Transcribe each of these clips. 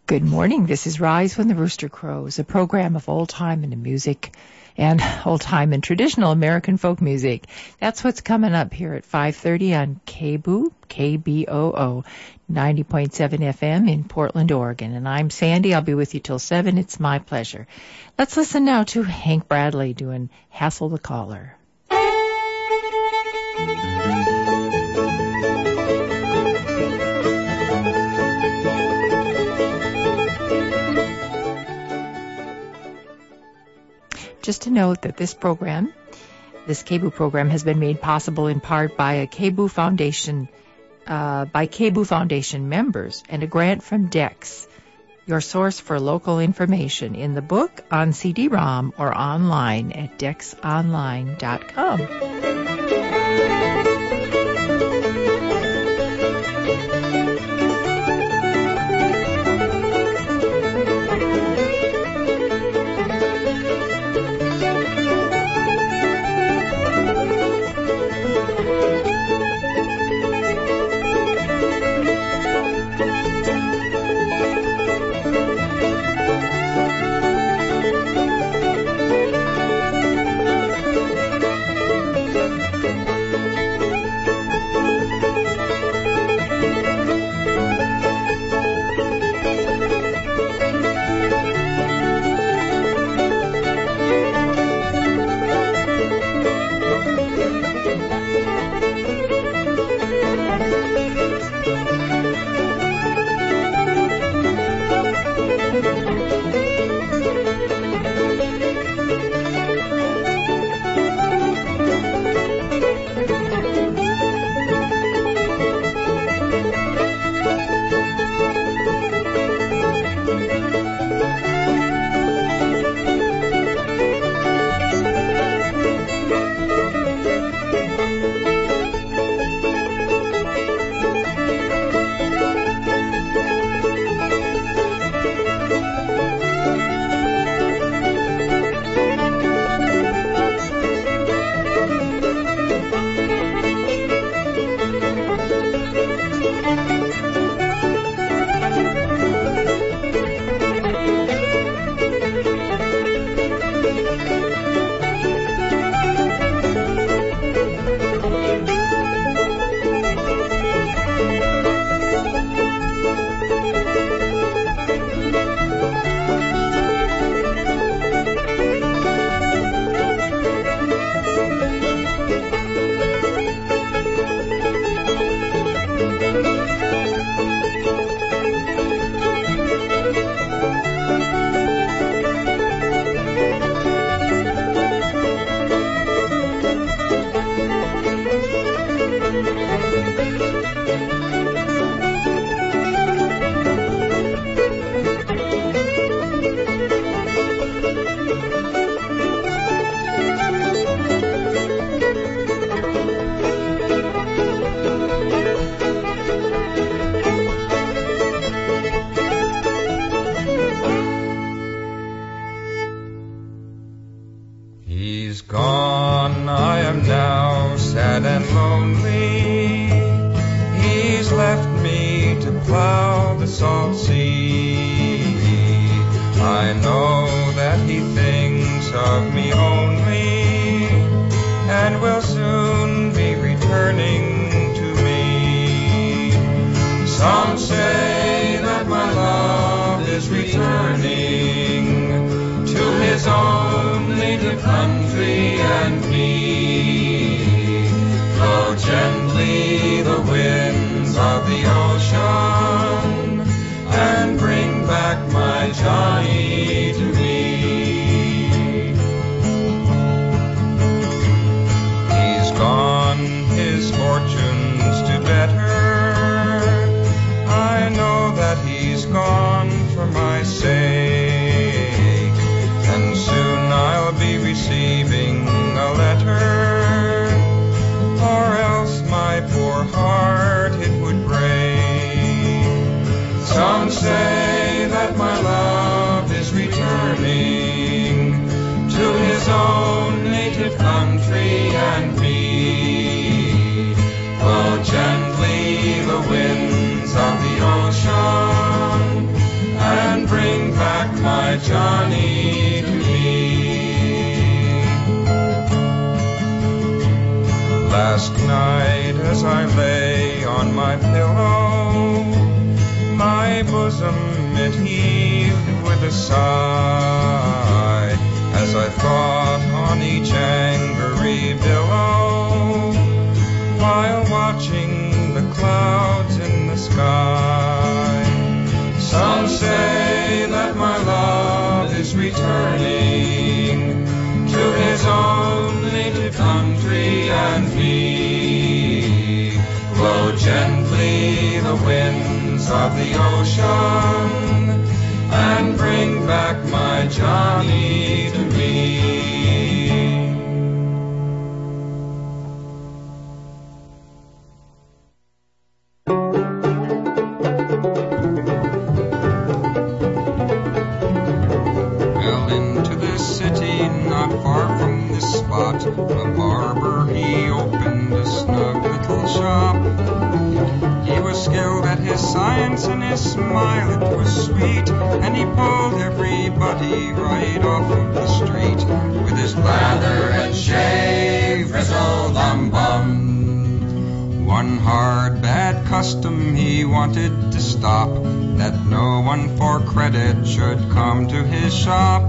Good morning. This is Rise When the Rooster Crows, a program of old-time and music and old-time and traditional American folk music. That's what's coming up here at 5:30 on KBOO, KBOO, 90.7 FM in Portland, Oregon. And I'm Sandy. I'll be with you till 7. It's my pleasure. Let's listen now to Hank Bradley doing Hassle the Caller. Just to note that this KBOO program, has been made possible in part by a KBOO Foundation, by KBOO Foundation members, and a grant from DEX, your source for local information in the book, on CD-ROM, or online at dexonline.com. Gently the winds of the ocean my Johnny to me. Last night as I lay on my pillow, my bosom it heaved with a sigh, as I thought on each angry billow, while watching the clouds in the sky. Some say that my love is returning to his own native country and me. Blow gently the winds of the ocean and bring back my Johnny to me. Well, into this city, not far from this spot, a barber, he opened a snug little shop. He was skilled at his science and his smile, it was sweet, and he pulled everybody right off of the street with his lather and shave, frizzle-dum-bum. One hard, bad custom he wanted to stop, that no one for credit should come to his shop.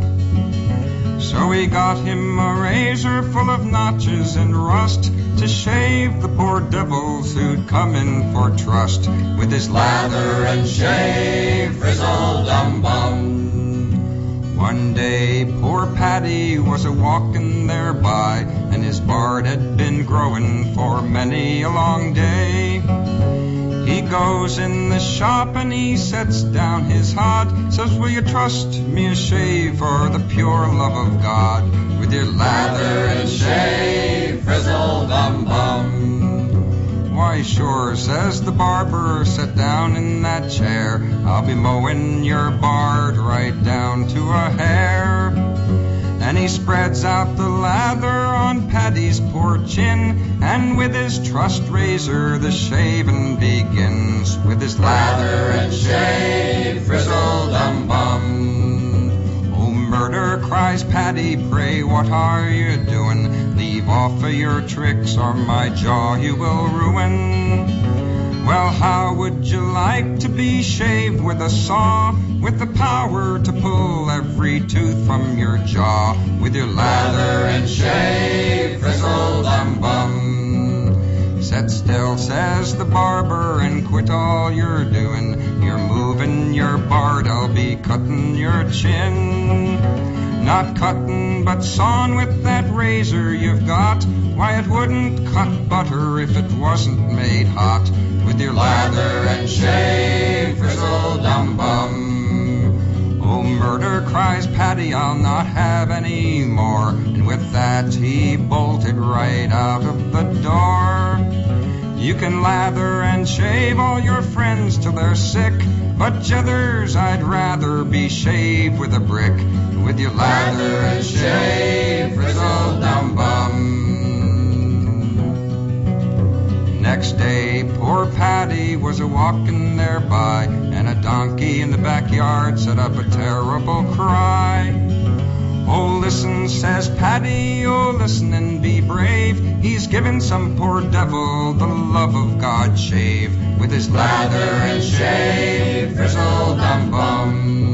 So he got him a razor full of notches and rust to shave the poor devils who'd come in for trust with his lather and shave, frizzle-dum-bum. One day poor Paddy was a-walking thereby, and his bard had been growing for many a long day. He goes in the shop and he sets down his hod, says, will you trust me a shave for the pure love of God, with your lather and shave, frizzle-dum-bum. Why sure, says the barber, sit down in that chair, I'll be mowing your bard right down to a hair. And he spreads out the lather on Paddy's poor chin, and with his trust razor the shaving begins, with his lather and shave, frizzle-dum-bum. Oh, murder, cries Paddy, pray what are you doing? Leave off of your tricks or my jaw you will ruin. Well, how would you like to be shaved with a saw, with the power to pull every tooth from your jaw, with your lather and shave, frizzle-dum-bum? Set still, says the barber, and quit all you're doing. You're moving your bard, I'll be cutting your chin. Not cutting, but sawing with that razor you've got. Why, it wouldn't cut butter if it wasn't made hot, with your lather and shave, frizzle-dum-bum. Oh, murder, cries Paddy, I'll not have any more. And with that he bolted right out of the door. You can lather and shave all your friends till they're sick, but j'others, I'd rather be shaved with a brick, with your lather and shave, frizzle-dum-bum. Next day, poor Paddy was a-walking thereby, and a donkey in the backyard set up a terrible cry. Oh, listen, says Paddy, oh, listen and be brave. He's given some poor devil the love of God shave, with his lather and shave, frizzle-dum-bum.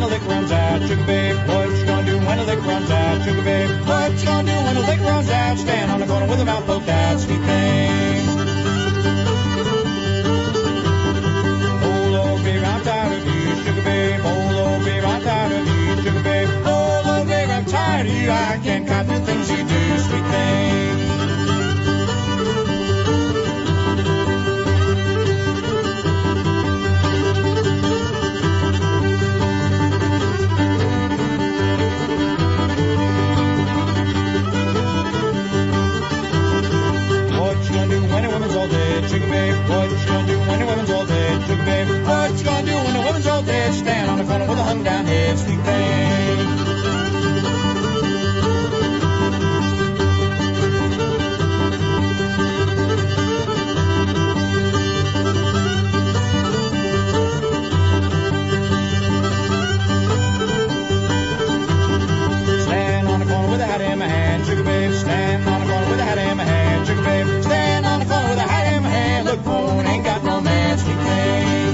the lick runs out? Sugar babe, what you gonna do when the lick runs out? Sugar babe, what you gonna do when the lick runs out? Stand on the corner with a mouth poked out, sweet thing. Oh, Lord, babe, I'm tired of you, sugar babe. Oh, Lord, babe, I'm tired of you, sugar babe. Oh, Lord, babe, I'm tired of you. I can't count the things you do, sweet thing. Sugar babe, what you gonna do when the women's all dead? Sugar babe, what you gonna do when the women's all dead? Stand on the corner with a hung down head, sweet thing. Stand on the corner with a hat in my hand, sugar babe. Stand on the corner with a hat in my hand, sugar babe. Stand on the corner with a hat in my hand. Look for one, ain't got no man, sweet thing.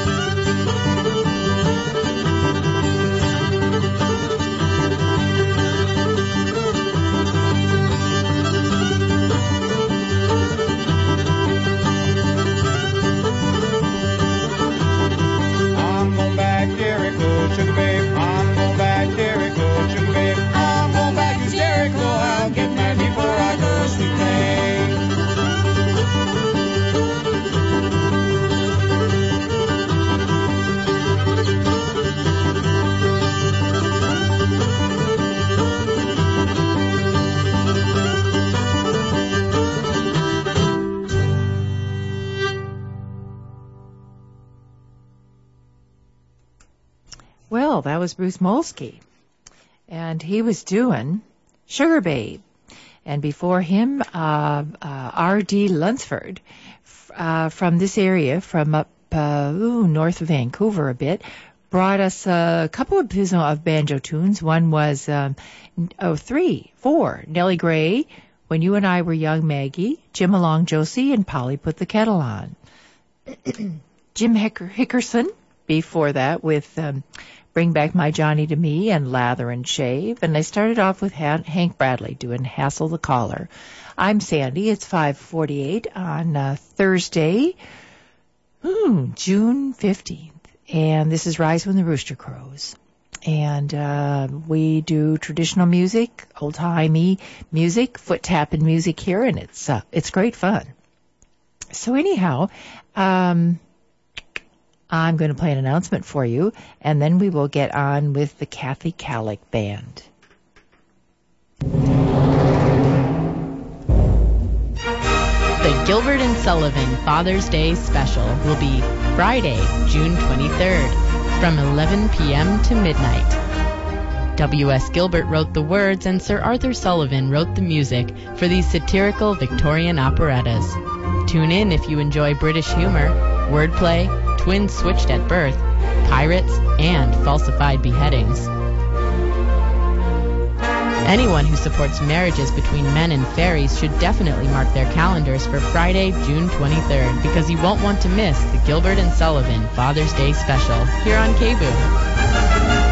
I'm going back Jericho, sugar babe. I'm going back Jericho, sugar babe. I'm going back to Jericho. I'll get married before I go, sweet thing. Well, that was Bruce Molsky, and he was doing Sugar Babe. And before him, R.D. Lunsford, from this area, from up north of Vancouver a bit, brought us a couple of banjo tunes. One was, 4, Nellie Gray, When You and I Were Young, Maggie, Jim Along Josie, and Polly Put the Kettle On. Jim Hickerson, before that, with Bring Back My Johnny to Me and Lather and Shave. And I started off with Hank Bradley doing Hassle the Caller. I'm Sandy. It's 5:48 on Thursday, June 15th. And this is Rise When the Rooster Crows. And we do traditional music, old-timey music, foot-tapping music here, and it's great fun. So anyhow, I'm going to play an announcement for you, and then we will get on with the Kathy Kallick Band. The Gilbert and Sullivan Father's Day Special will be Friday, June 23rd, from 11 p.m. to midnight. W.S. Gilbert wrote the words, and Sir Arthur Sullivan wrote the music for these satirical Victorian operettas. Tune in if you enjoy British humor, wordplay, twins switched at birth, pirates, and falsified beheadings. Anyone who supports marriages between men and fairies should definitely mark their calendars for Friday, June 23rd, because you won't want to miss the Gilbert and Sullivan Father's Day Special here on KBOO.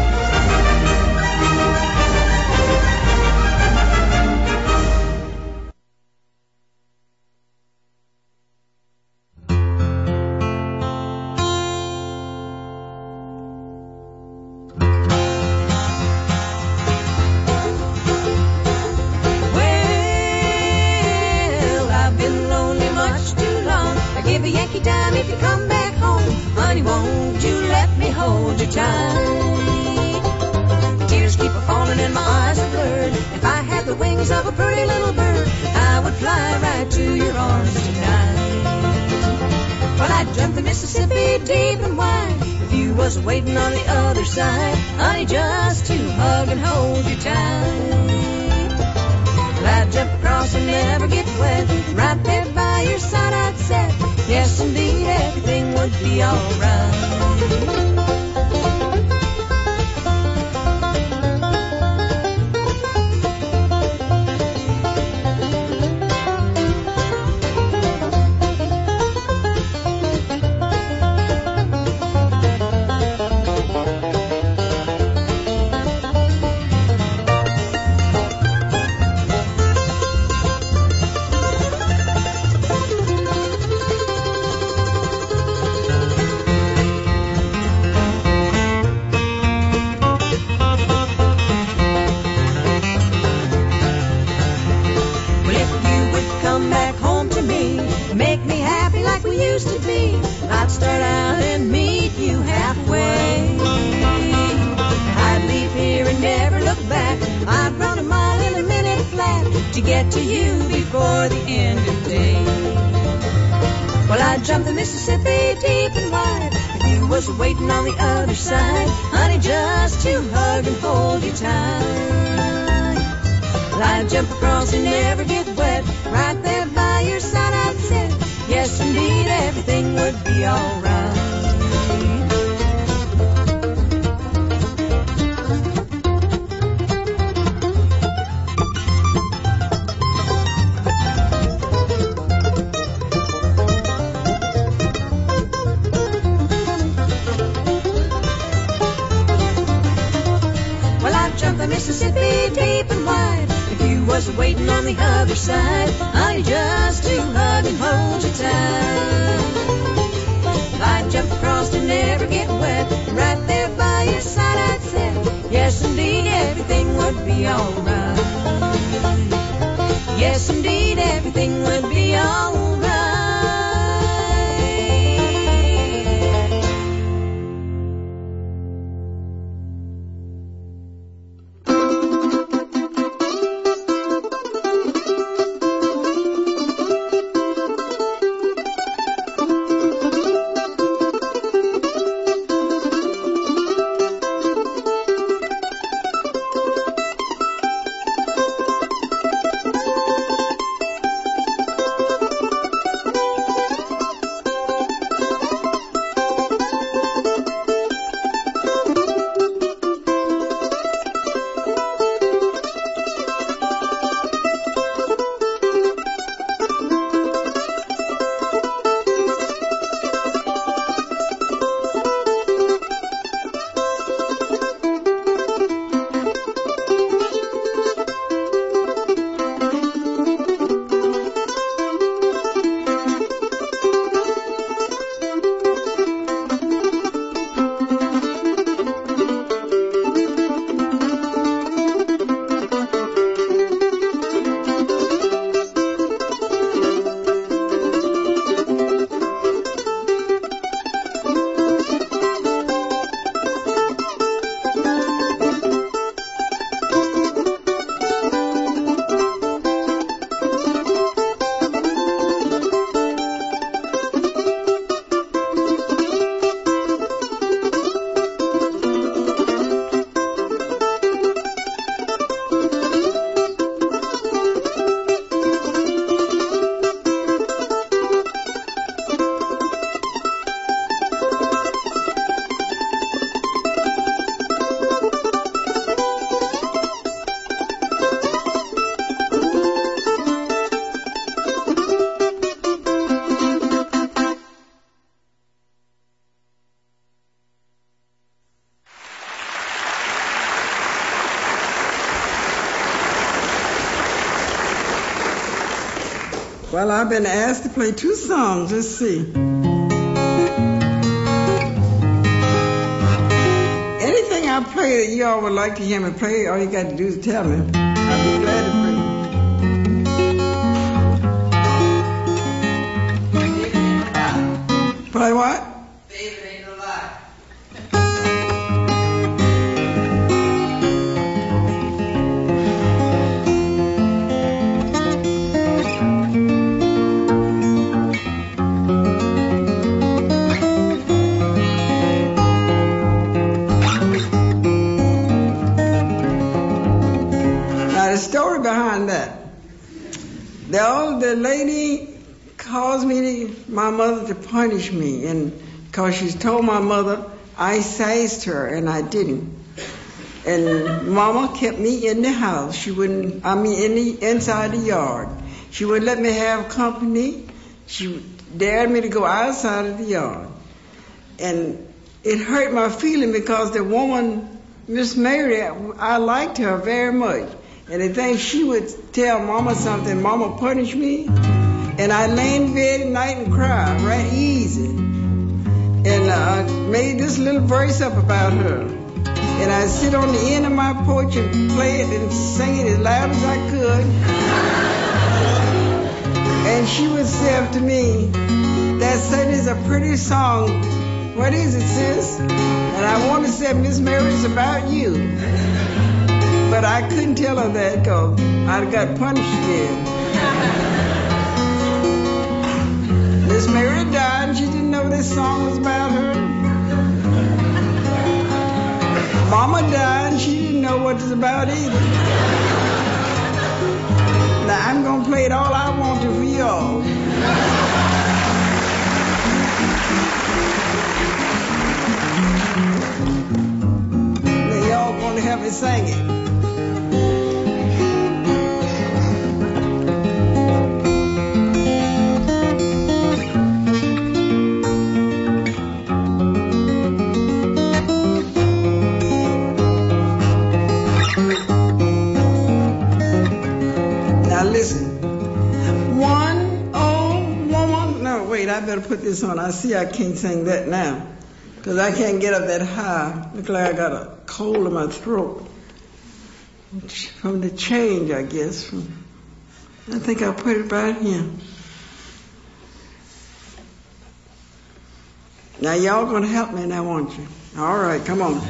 Waiting on the other side, honey, just to hug and hold you tight. Well, I'd jump across and never get wet, right there by your side I'd sit. Yes, indeed, everything would be alright. get to you before the end of day. Well, I'd jump the Mississippi deep and wide if you was waiting on the other side, honey, just to hug and hold you tight. Well, I'd jump across and never get wet, right there by your side I'd sit. Yes, indeed, everything would be alright. Mississippi deep and wide if you was waiting on the other side, honey, just to hug and hold you tight. I'd jump across and never get wet, right there by your side I'd sit. Yes, indeed, everything would be alright. Yes, indeed, everything would be alright. Well, I've been asked to play 2 songs. Let's see. Anything I play that you all would like to hear me play, all you got to do is tell me. I'll be glad to play. Play what? David ain't no lie. The story behind that. The lady caused my mother to punish me, and because she's told my mother I sized her and I didn't. And Mama kept me in the house. She wouldn't, inside the yard. She wouldn't let me have company. She dared me to go outside of the yard. And it hurt my feeling because the woman, Miss Mary, I liked her very much. And the thing she would tell Mama something, Mama punished me, and I lay in bed at night and cry right easy. And I made this little verse up about her. And I'd sit on the end of my porch and play it and sing it as loud as I could. And she would say to me, that certainly is a pretty song. What is it, sis? And I want to say, Miss Mary, it's about you. But I couldn't tell her that because I got punished again. Miss Mary died and she didn't know this song was about her. Mama died and she didn't know what it was about either. Now I'm going to play it all I want to for y'all. Now y'all going to help me sing it. I better put this on. I see I can't sing that now because I can't get up that high. Look like I got a cold in my throat from the change, I guess. I think I'll put it right here. Now y'all gonna help me now, won't you? All right, come on.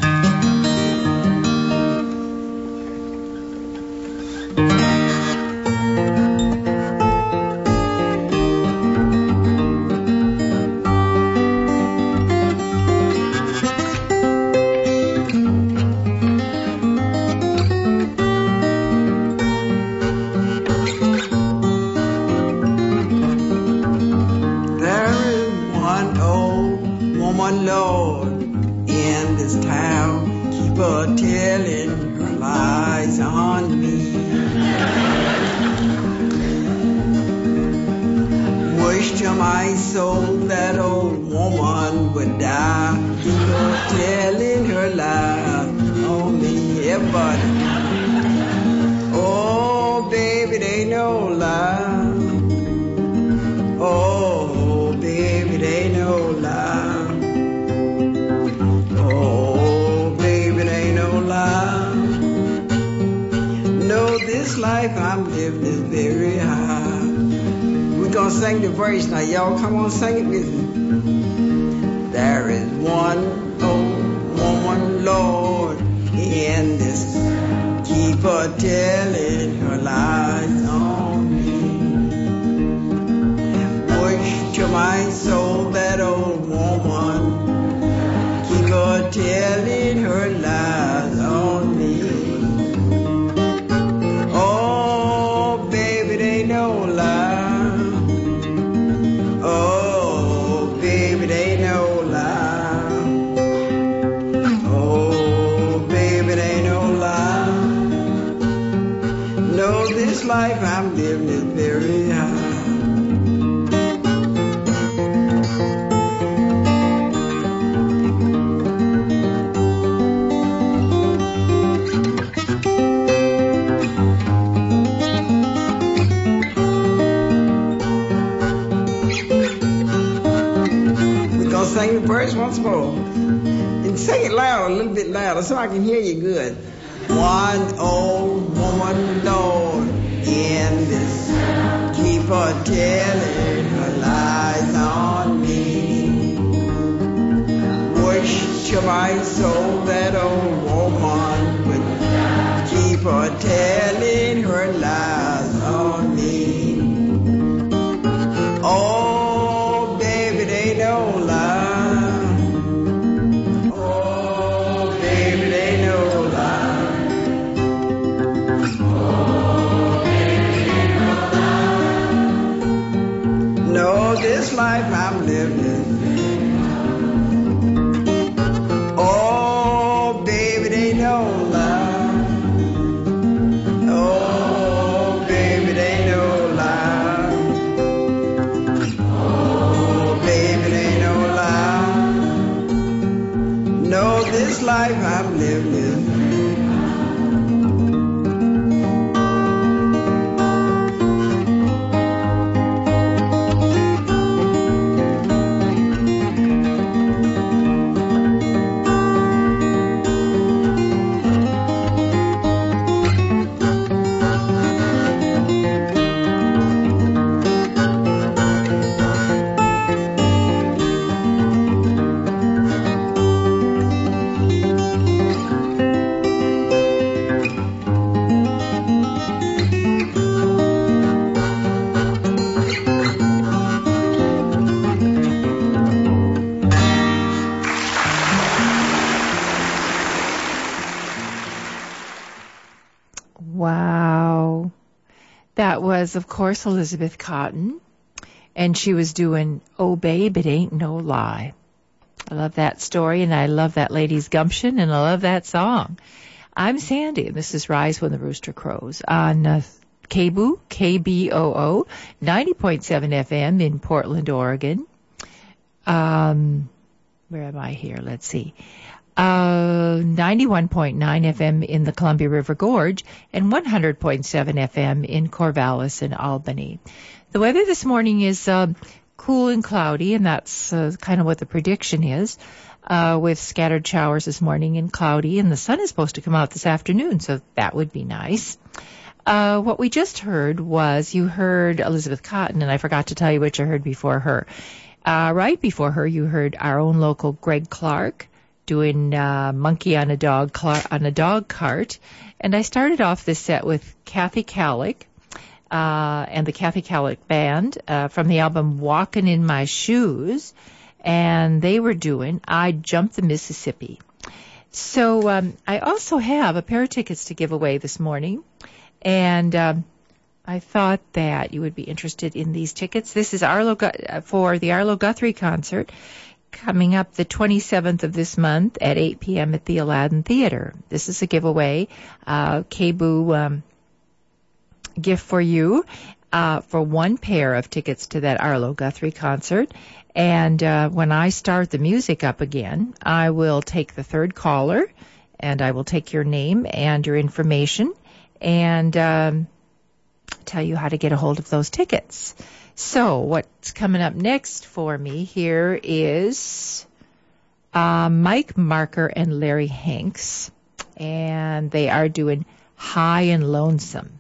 Sing the verse now, y'all. Come on, sing it with me. There is one old woman, Lord, in this. Keep her telling her lies on me. Wish to my soul that old woman. Keep her telling her lies on me. Oh, baby, they know lies. Life I'm living is very high. We're gonna sing the verse once more. And sing it loud, a little bit louder, so I can hear you good. One old woman, Lord, in this, keep her telling her lies on me. Wish to my soul that old woman would keep her telling her lies on me. Oh, baby, they don't lie. Oh, baby, they don't lie. This life I'm living. Oh, baby, they don't lie. Oh, baby, they don't lie. Oh, baby, they don't lie. No, this life I'm living. Wow. That was, of course, Elizabeth Cotten. And she was doing Oh Babe, It Ain't No Lie. I love that story, and I love that lady's gumption, and I love that song. I'm Sandy, and this is Rise When the Rooster Crows on KBOO, KBOO, 90.7 FM in Portland, Oregon. Where am I here? Let's see. 91.9 FM in the Columbia River Gorge and 100.7 FM in Corvallis and Albany. The weather this morning is cool and cloudy, and that's kind of what the prediction is, with scattered showers this morning and cloudy, and the sun is supposed to come out this afternoon, so that would be nice. What we just heard was, you heard Elizabeth Cotten, and I forgot to tell you what you heard before her. Right before her, you heard our own local Greg Clark doing Monkey on a Dog Cart. And I started off this set with Kathy Kallick and the Kathy Kallick Band from the album Walkin' in My Shoes. And they were doing I Jumped the Mississippi. So I also have a pair of tickets to give away this morning. And I thought that you would be interested in these tickets. This is for the Arlo Guthrie concert coming up the 27th of this month at 8 p.m. at the Aladdin Theater. This is a giveaway, KBOO gift for you for one pair of tickets to that Arlo Guthrie concert. And when I start the music up again, I will take the third caller, and I will take your name and your information and tell you how to get a hold of those tickets. So what's coming up next for me here is Mike Marker and Larry Hanks, and they are doing High and Lonesome.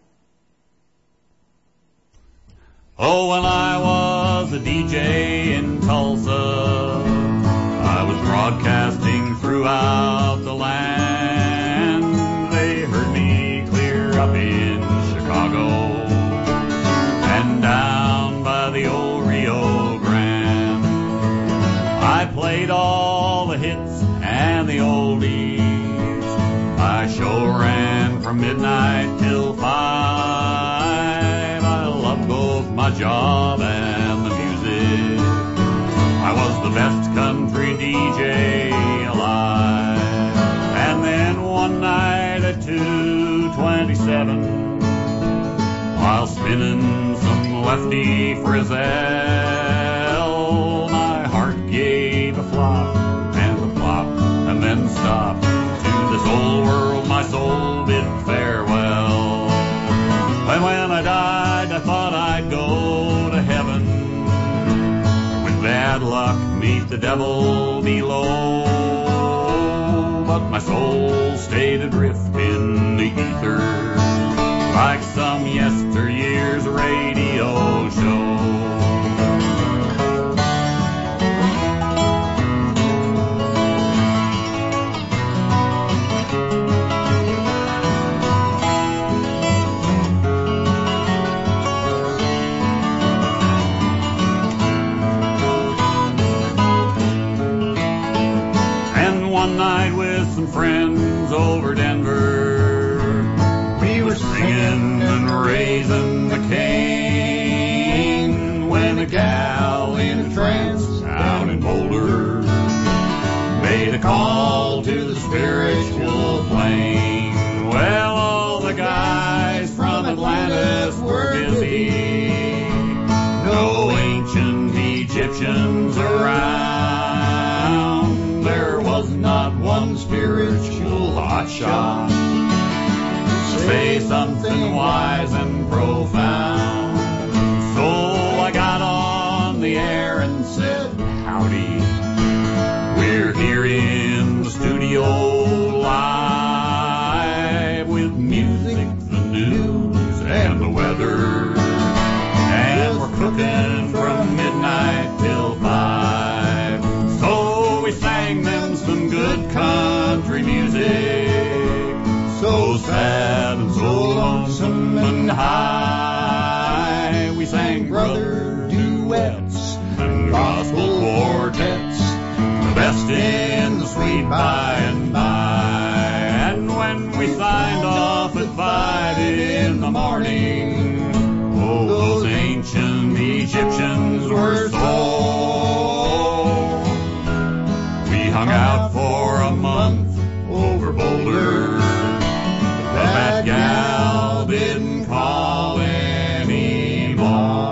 Oh, when I was a DJ in Tulsa, I was broadcasting throughout the land. They heard me clear up in Chicago and down by the old Rio Grande. I played all the hits and the oldies. My show ran from midnight till 5. I loved both my job and the music. I was the best country DJ alive. And then one night at 2:27, while spinning some Lefty Frizzell, my heart gave a flop and a plop and then stopped. To this old world my soul bid farewell. And when I died I thought I'd go to heaven, with bad luck meet the devil below. But my soul stayed adrift in the ether, like some yesteryear's radio show. And one night with some friends over Denver, we were singing and raising the cane, when a gal in a trance down in Boulder made a call to the spiritual plane. Well, all the guys from Atlantis were busy, no ancient Egyptians around. There was not one spiritual hotshot to say something wise and profound. So I got on the air and said, howdy, we're here in the studio live, with music, the news, and the weather. And we're cooking from midnight till 5. So we sang them some good country music, so sad and so lonesome and high. We sang brother duets and gospel quartets, the best in the sweet by and by. And when we signed off at 5 in the morning. Oh, those ancient Egyptians were so. We hung out for a month over Boulder. But that gal didn't call anymore.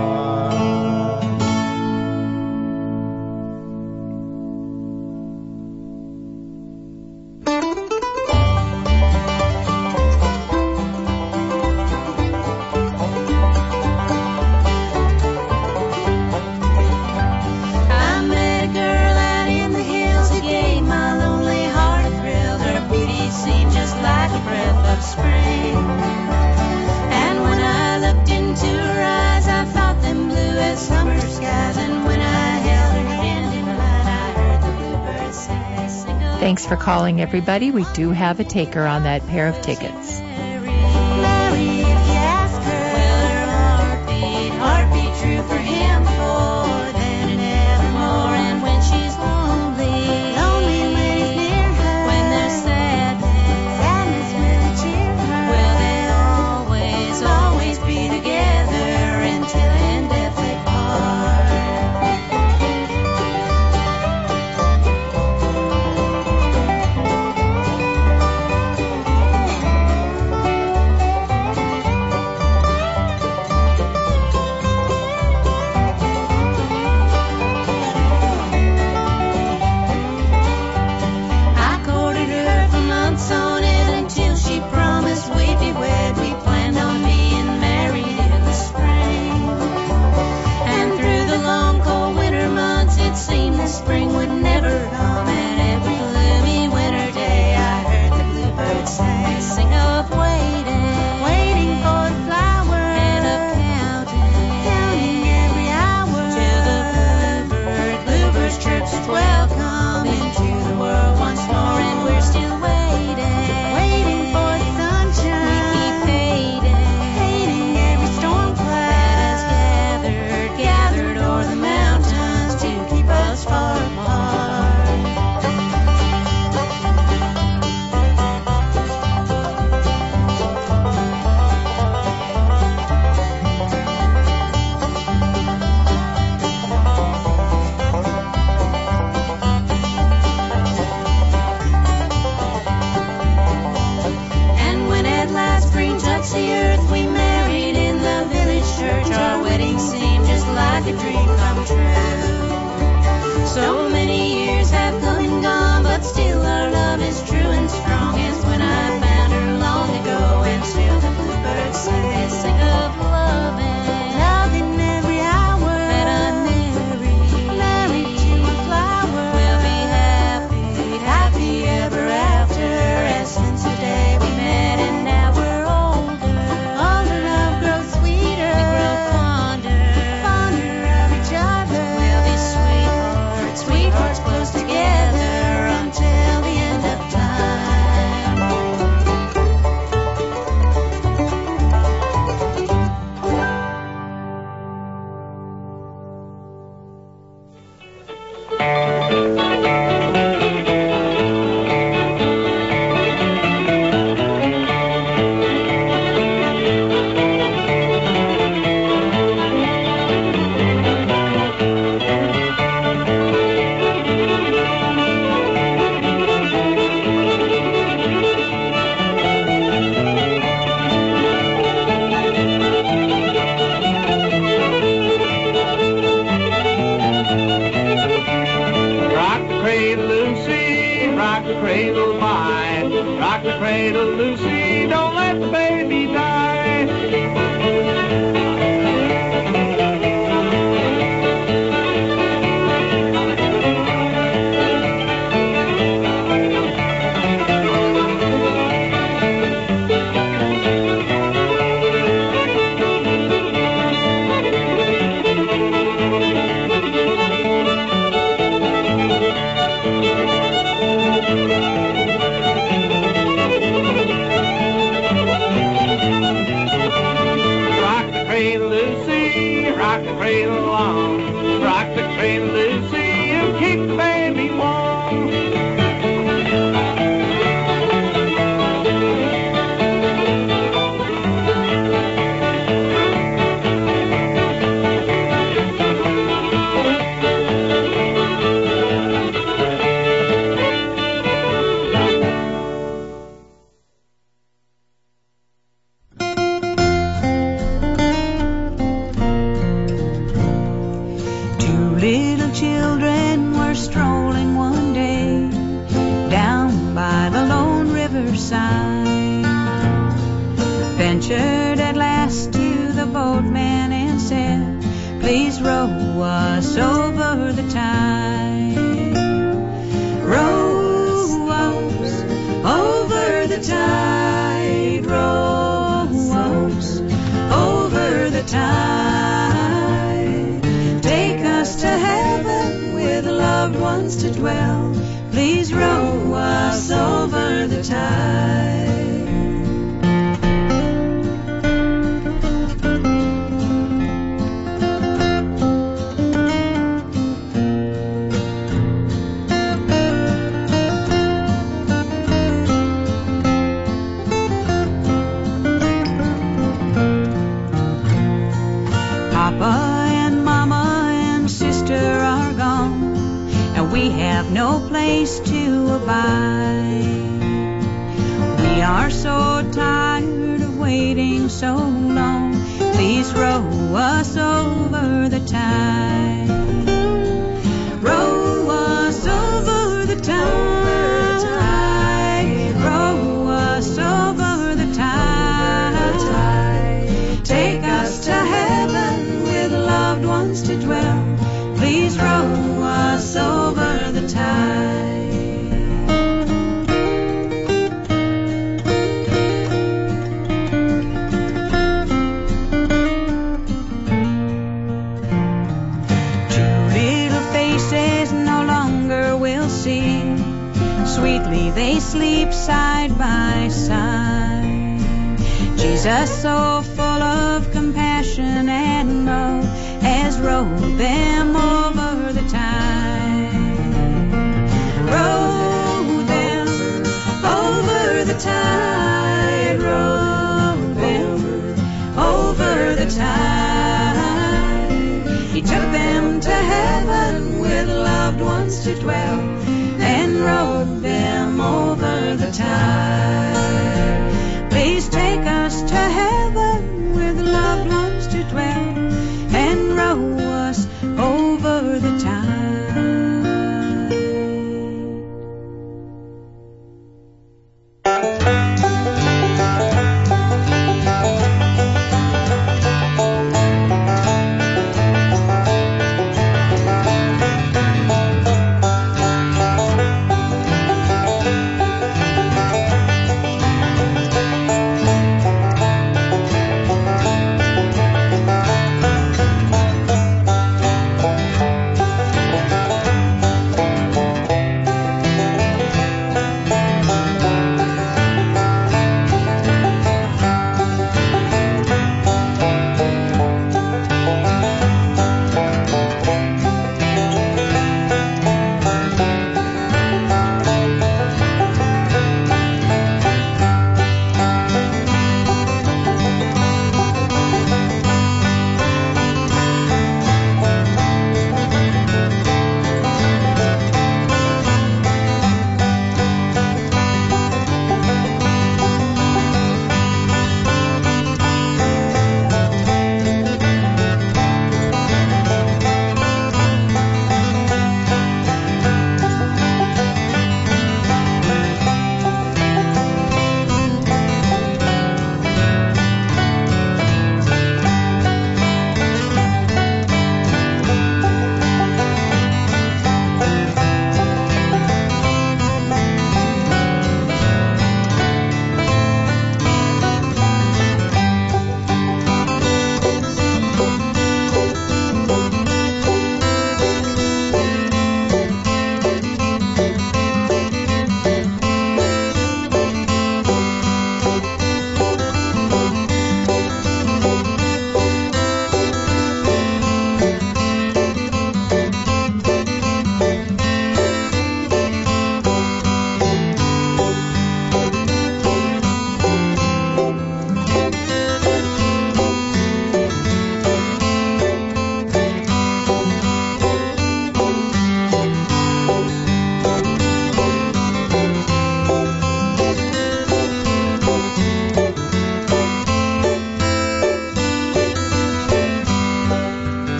I met a girl out in the hills who gave my lonely heart a thrill. Her beauty seemed just like a breath of spring. And when I looked into her eyes, I thought them blue as summer skies. And when I held her hand in mine, I heard the bluebirds say, sing a Thanks for calling, everybody. We do have a taker on that pair of tickets. Mary, if you ask her, will her heartbeat true for him more than and evermore? And when she's lonely when he's near her, when there's sadness will cheer her, will they always be together until in death they part? I courted her for months on end until she promised we'd be wed. We planned on being married in the spring. And through the long cold winter months, it seemed the spring would never come. And every gloomy winter day, I heard the bluebirds say, sing of waiting for the flower, and of counting every hour till the bluebirds chirps its welcome into the world once more. And we're still waiting for the sunshine. We keep hating every storm cloud that has gathered o'er the mountains to keep us far apart. And when at last spring touched the earth, we married in the village church. Our wedding seemed just like a dream come true. So many years have come and gone, but still our love is true and strong as when I found her long ago. And still the bluebirds say, sing of loving every hour that I'm married to a flower. We'll be happy ever after, as since the day we met. And now we're older, love grows sweeter, we grow fonder of each other. We'll be sweethearts close together until the end of time. Rock the cradle, Lucy, rock the cradle, my. Rock the cradle, Lucy, don't let the baby die. side. Ventured at last to the boatman and said, please row us over the tide. Row us over the tide. Row us over the tide. Take us to heaven with loved ones to dwell. Please row us over the tide. No place to abide. We are so tired of waiting so long. Please row us over the tide. Row us over the tide. Row us over the tide. Take us to heaven with loved ones to dwell. Please row us over the tide. Two little faces no longer will see. Sweetly they sleep side by side. Jesus, so full of compassion and love, has rowed them over the tide. Row them over the tide. Row them over the tide. He took them to heaven with loved ones to dwell, and rowed them over the tide. Please take us to heaven with loved ones to dwell, and row us over the tide.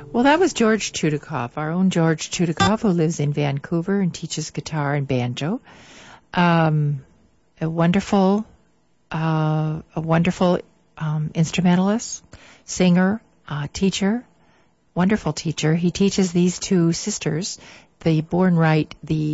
Well, that was George Chudikoff, our own George Chudikoff, who lives in Vancouver and teaches guitar and banjo. A wonderful instrumentalist, singer, teacher, wonderful teacher. He teaches these two sisters, the Born Right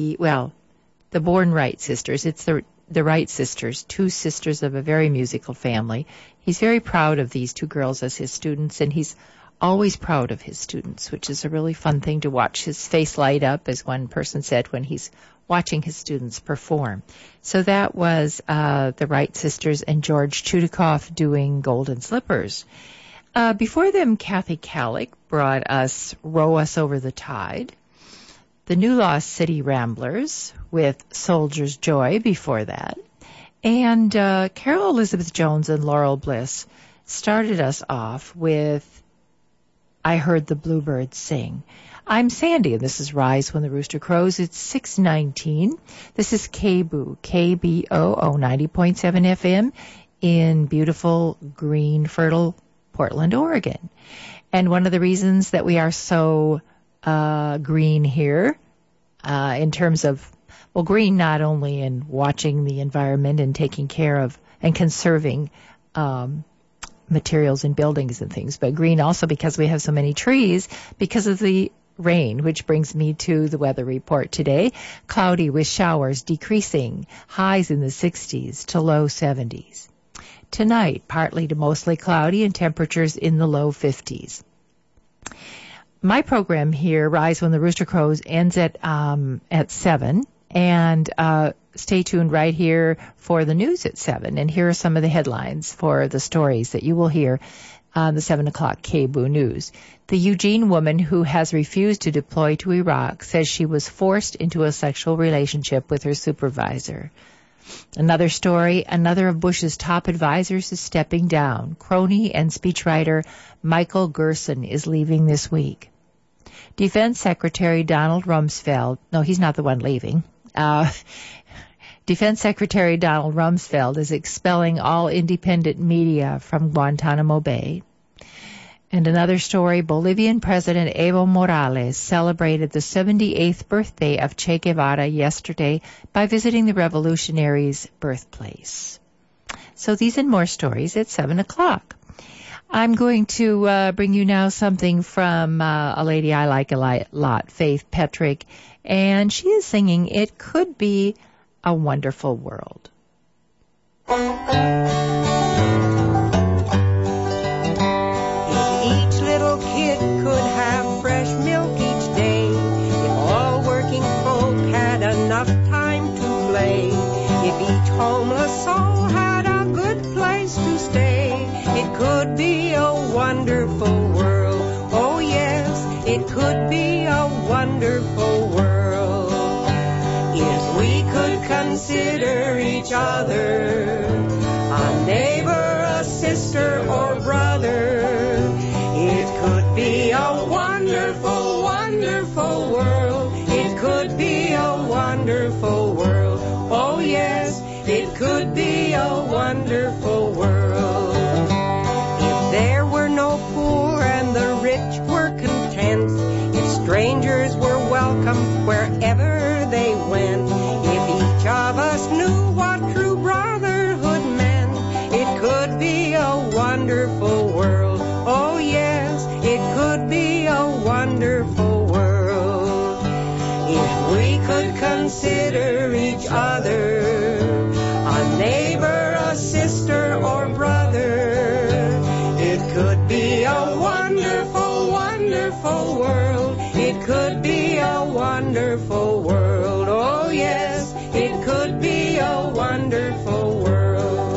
sisters. It's the Wright sisters, two sisters of a very musical family. He's very proud of these two girls as his students, and he's always proud of his students, which is a really fun thing to watch his face light up, as one person said, when he's watching his students perform. So that was the Wright sisters and George Chudikoff doing Golden Slippers. Before them, Kathy Kallick brought us Row Us Over the Tide. The New Lost City Ramblers with Soldier's Joy before that. And Carol Elizabeth Jones and Laurel Bliss started us off with I Heard the Bluebirds Sing. I'm Sandy, and this is Rise When the Rooster Crows. It's 6:19. This is KBOO, KBOO 90.7 FM in beautiful, green, fertile Portland, Oregon. And one of the reasons that we are so green here, in terms of, well, green not only in watching the environment and taking care of and conserving materials in buildings and things, but green also because we have so many trees because of the rain, which brings me to the weather report today. Cloudy with showers decreasing, highs in the 60s to low 70s. Tonight, partly to mostly cloudy and temperatures in the low 50s. My program here, Rise When the Rooster Crows, ends at 7, and stay tuned right here for the news at 7. And here are some of the headlines for the stories that you will hear on the 7 o'clock KBOO News. The Eugene woman who has refused to deploy to Iraq says she was forced into a sexual relationship with her supervisor. Another story, another of Bush's top advisors is stepping down. Crony and speechwriter Michael Gerson is leaving this week. Defense Secretary Donald Rumsfeld, no, he's not the one leaving. Defense Secretary Donald Rumsfeld is expelling all independent media from Guantanamo Bay. And another story, Bolivian President Evo Morales celebrated the 78th birthday of Che Guevara yesterday by visiting the revolutionary's birthplace. So these and more stories at 7 o'clock. I'm going to bring you now something from a lady I like a lot, Faith Petrick, and she is singing It Could Be a Wonderful World. Each little kid could have fresh milk each day, if all working folk had enough time to play, if each homeless soul had a good place to stay, it could be a wonderful world. Oh yes, it could be a wonderful world. If we could consider each other a neighbor, a sister, or brother, it could be a wonderful, wonderful world. It could be a wonderful world. Oh yes, it could be a wonderful world. If there were no poor and the rich were content, if strangers were welcome wherever they went, if each of us knew what true brotherhood meant, it could be a wonderful world. Oh yes, it could be a wonderful world. If we could consider each other a neighbor, a sister, or brother, it could be a wonderful, wonderful world. It could be a wonderful world. Oh yes, it could be a wonderful world.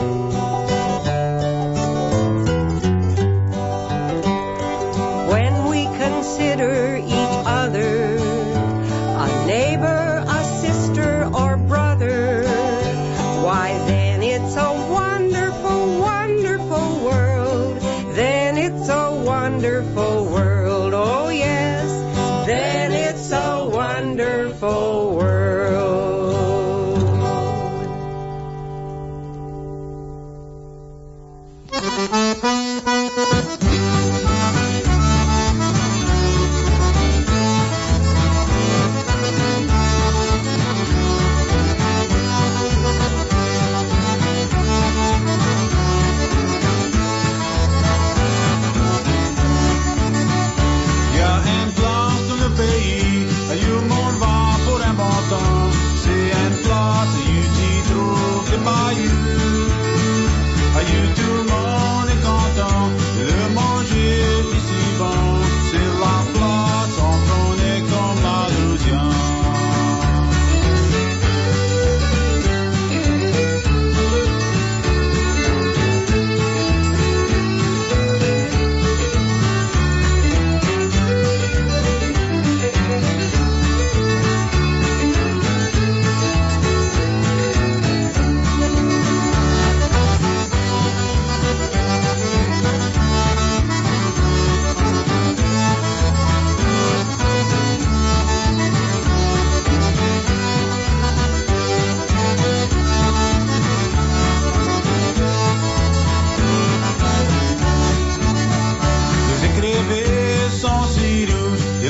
When we consider each other a neighbor, a sister, or brother, why then it's a wonderful, wonderful world. Then it's a wonderful world. Oh yes, then it's a wonderful world.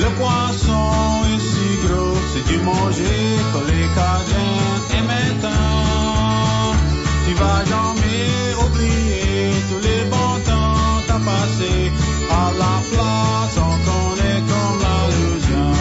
Le poisson est si gros, c'est du manger pour les Cajuns. Et maintenant, tu vas jamais oublier tous les bons temps t'as passé. À la place, on connaît comme la Louisiane.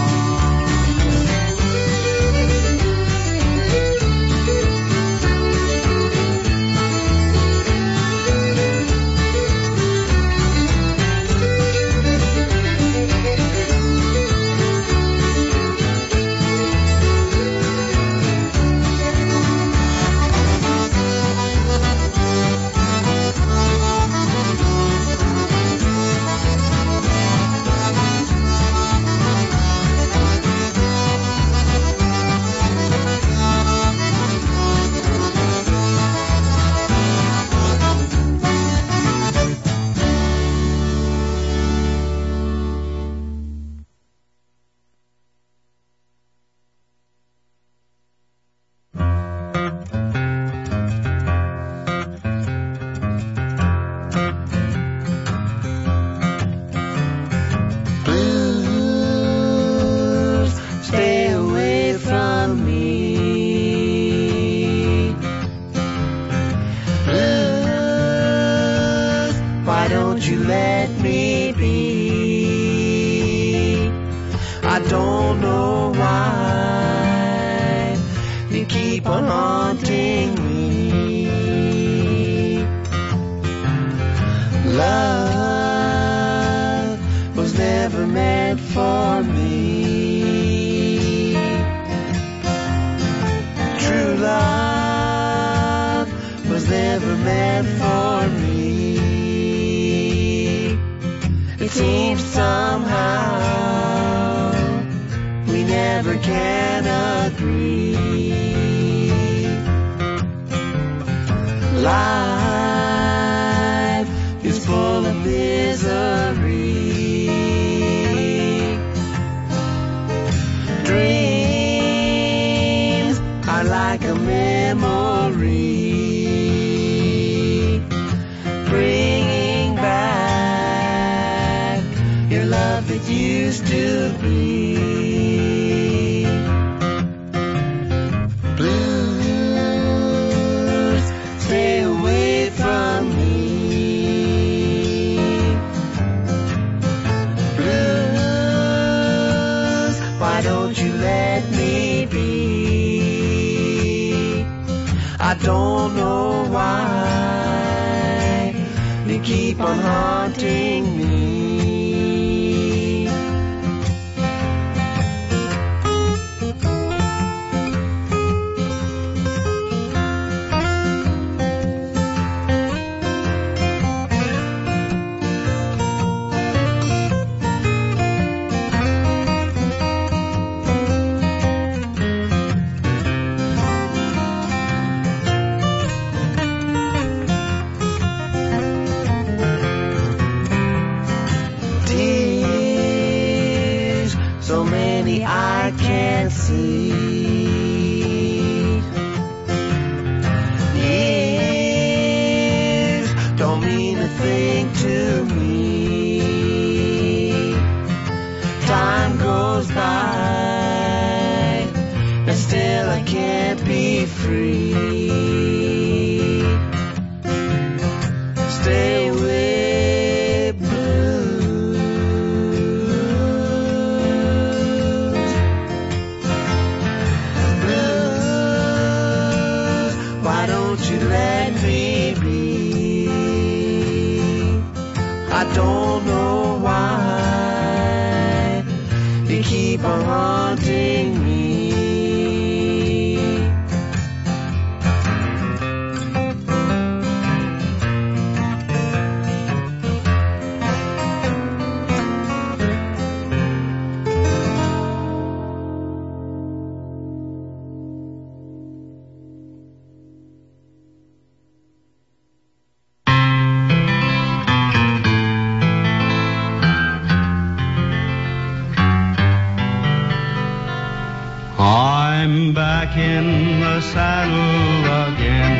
I'm back in the saddle again,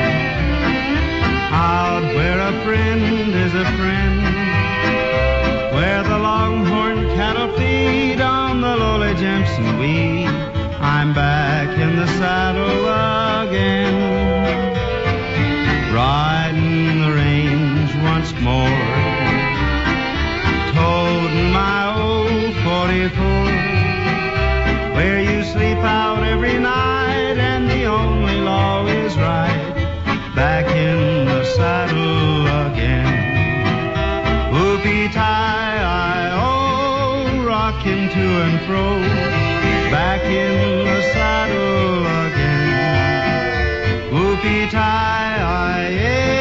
out where a friend is a friend, where the longhorn cattle feed Jempson Weed. I'm back in the saddle again, riding the range once more, toting my old 44, where you sleep out every night and the only law is right. Back in the saddle again. Whoopie-tie-I-oh, rocking to and fro. Back in the saddle again. Whoopie-tie-I-yeah.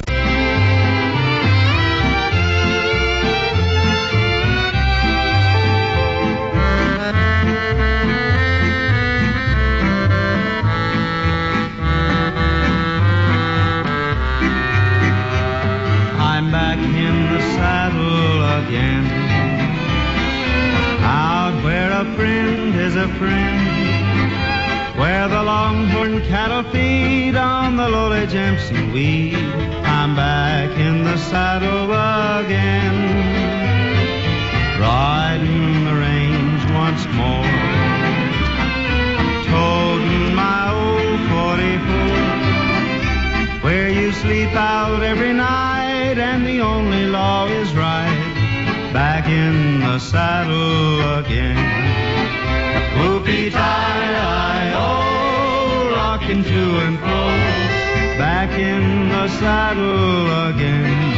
I'm back in the saddle again, out where a friend is a friend, where the longhorn cattle feed on the lowly Jempson Weed. I'm back in the saddle again, riding the range once more, toting my old 44, where you sleep out every night and the only law is right. Back in the saddle again. Whoopie-tie-I-oh, rocking to and fro. Back in the saddle again.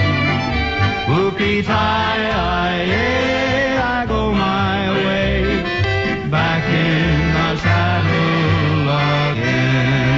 Whoopie-tie-I-yeah, I go my way. Back in the saddle again.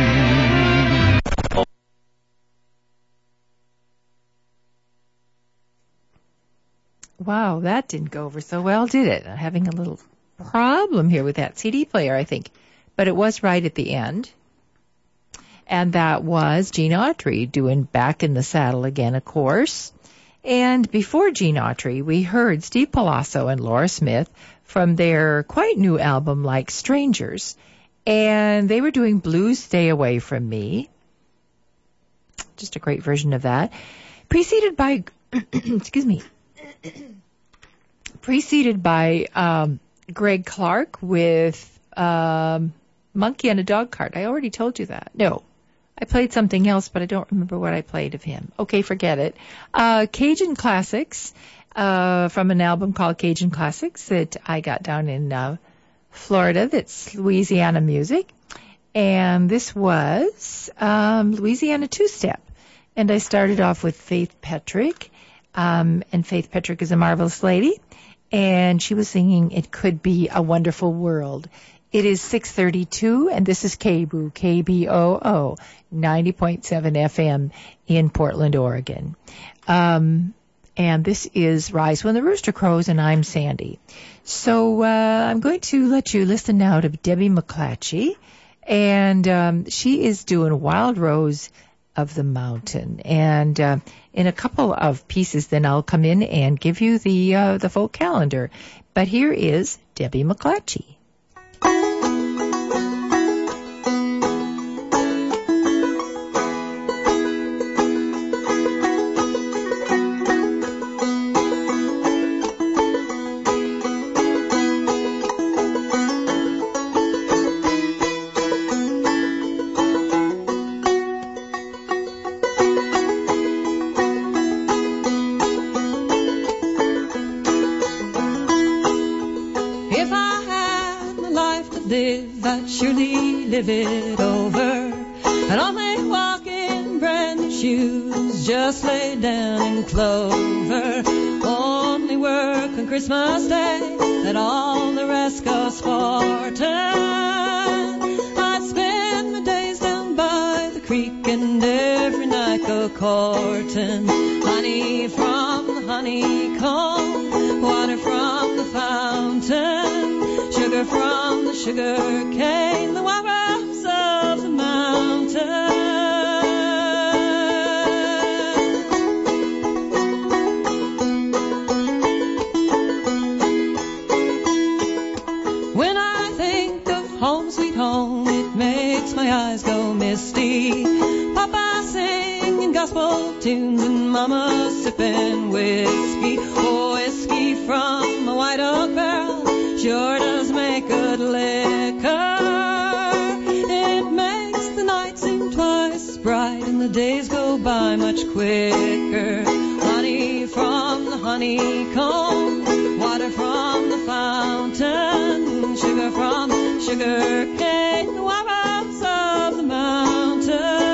Wow, that didn't go over so well, did it? I'm having a little problem here with that CD player, I think. But it was right at the end. And that was Gene Autry doing Back in the Saddle again, of course. And before Gene Autry, we heard Steve Palazzo and Laura Smith from their quite new album, Like Strangers. And they were doing Blues Stay Away From Me. Just a great version of that. Preceded by, excuse me, Greg Clark with Monkey on a Dog Cart. I already told you that. No, I played something else, but I don't remember what I played of him. Okay, forget it. Cajun Classics from an album called Cajun Classics that I got down in Florida. That's Louisiana music. And this was Louisiana Two-Step. And I started off with Faith Petrick. And Faith Petrick is a marvelous lady, and she was singing It Could Be a Wonderful World. It is 6:32, and this is KBOO, KBOO, 90.7 FM in Portland, Oregon. And this is Rise When the Rooster Crows, and I'm Sandy. So I'm going to let you listen now to Debbie McClatchy, and she is doing Wild Rose of the Mountain. And in a couple of pieces, then I'll come in and give you the folk calendar. But here is Debbie McClatchy. Live it over, and only walk in brand new shoes, just lay down in clover, only work on Christmas Day, let all the rest go sportin'. I'd spend my days down by the creek and every night go courtin', honey from the honeycomb, water from the fountain, sugar from the sugar cane, the wild rose of the mountain. When I think of home, sweet home, it makes my eyes go misty. Papa singing gospel tunes and Mama sipping whiskey. Oh, whiskey from a white oak barrel sure does make days go by much quicker. Honey from the honeycomb, water from the fountain, sugar from the sugar cane, the wilds of the mountain.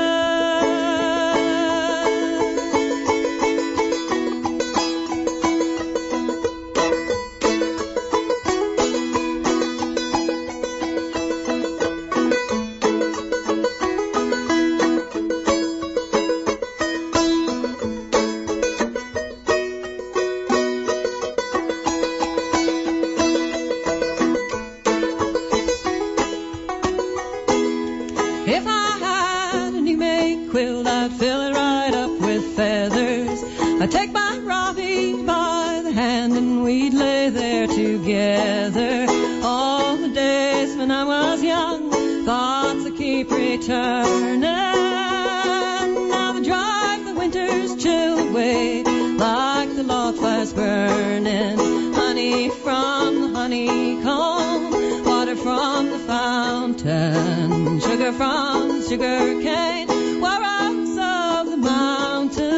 If I had a new made quilt, I'd fill it right up with feathers. I'd take my Robbie by the hand and we'd lay there together. All the days when I was young, thoughts that keep returning. Now they drive the winter's chill away like the log fires burning. Honey from the honeycomb, water from the fountain, sugar from the sugar cane, rocks of the mountain.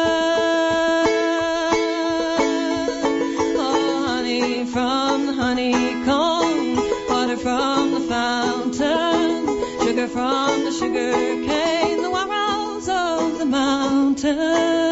Oh, honey from the honeycomb, water from the fountain, sugar from the sugar cane, the rocks of the mountain.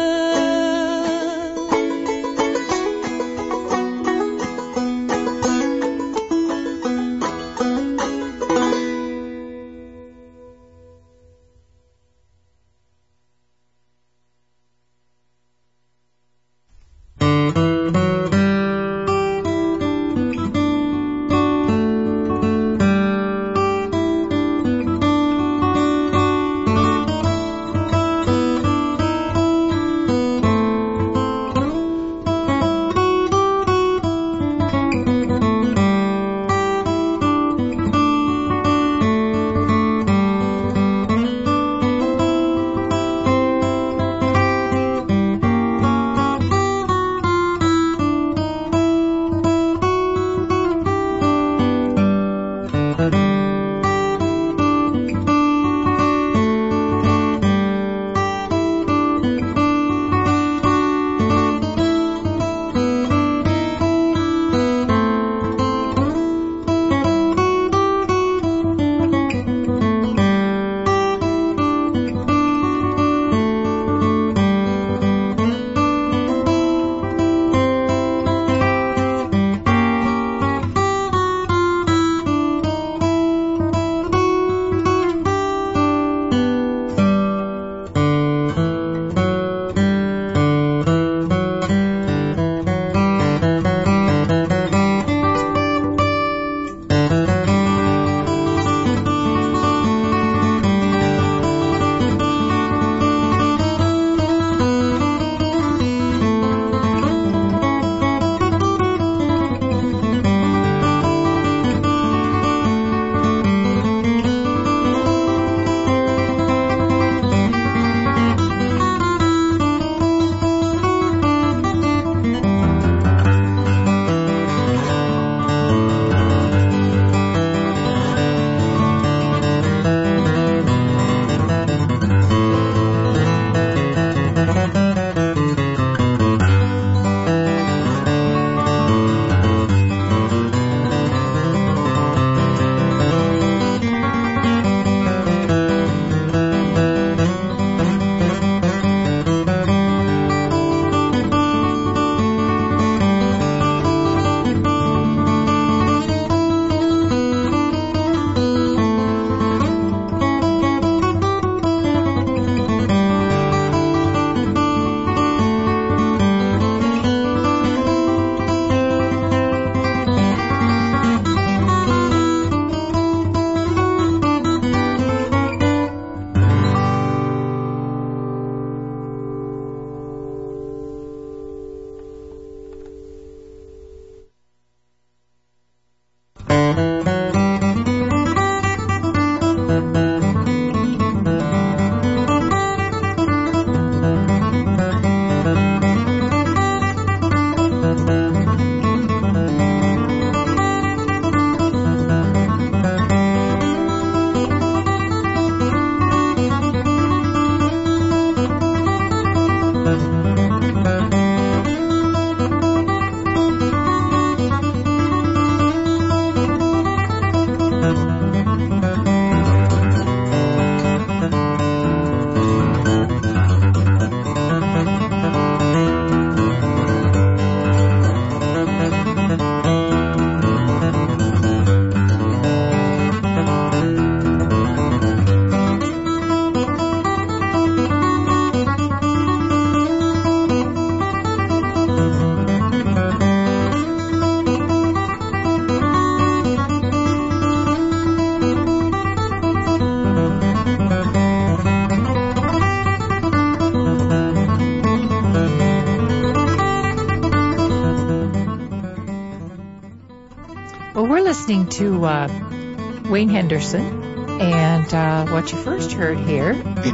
Well, we're listening to Wayne Henderson, and what you first heard here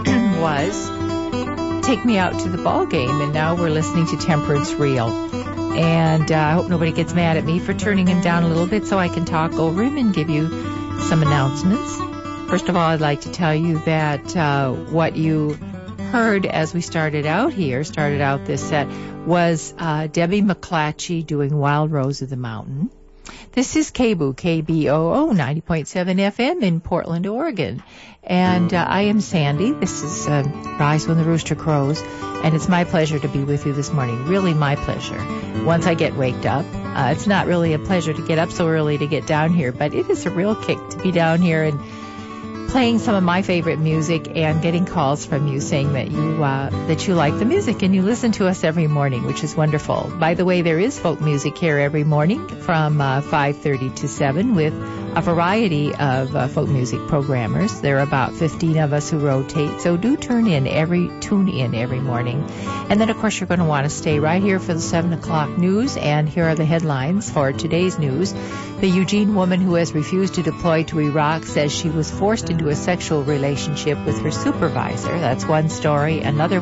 was Take Me Out to the Ball Game, and now we're listening to Temperance Reel. And I hope nobody gets mad at me for turning him down a little bit so I can talk over him and give you some announcements. First of all, I'd like to tell you that what you heard as we started out this set, was Debbie McClatchy doing Wild Rose of the Mountain. This is KBOO, KBOO 90.7 FM in Portland, Oregon. And I am Sandy. This is Rise When the Rooster Crows. And it's my pleasure to be with you this morning. Really my pleasure. Once I get waked up. It's not really a pleasure to get up so early to get down here, but it is a real kick to be down here and playing some of my favorite music and getting calls from you saying that you like the music and you listen to us every morning, which is wonderful. By the way, there is folk music here every morning from 5:30 to 7 with a variety of folk music programmers. There are about 15 of us who rotate, so do tune in every morning. And then, of course, you're going to want to stay right here for the 7 o'clock news, and here are the headlines for today's news. The Eugene woman who has refused to deploy to Iraq says she was forced into a sexual relationship with her supervisor. That's one story. Another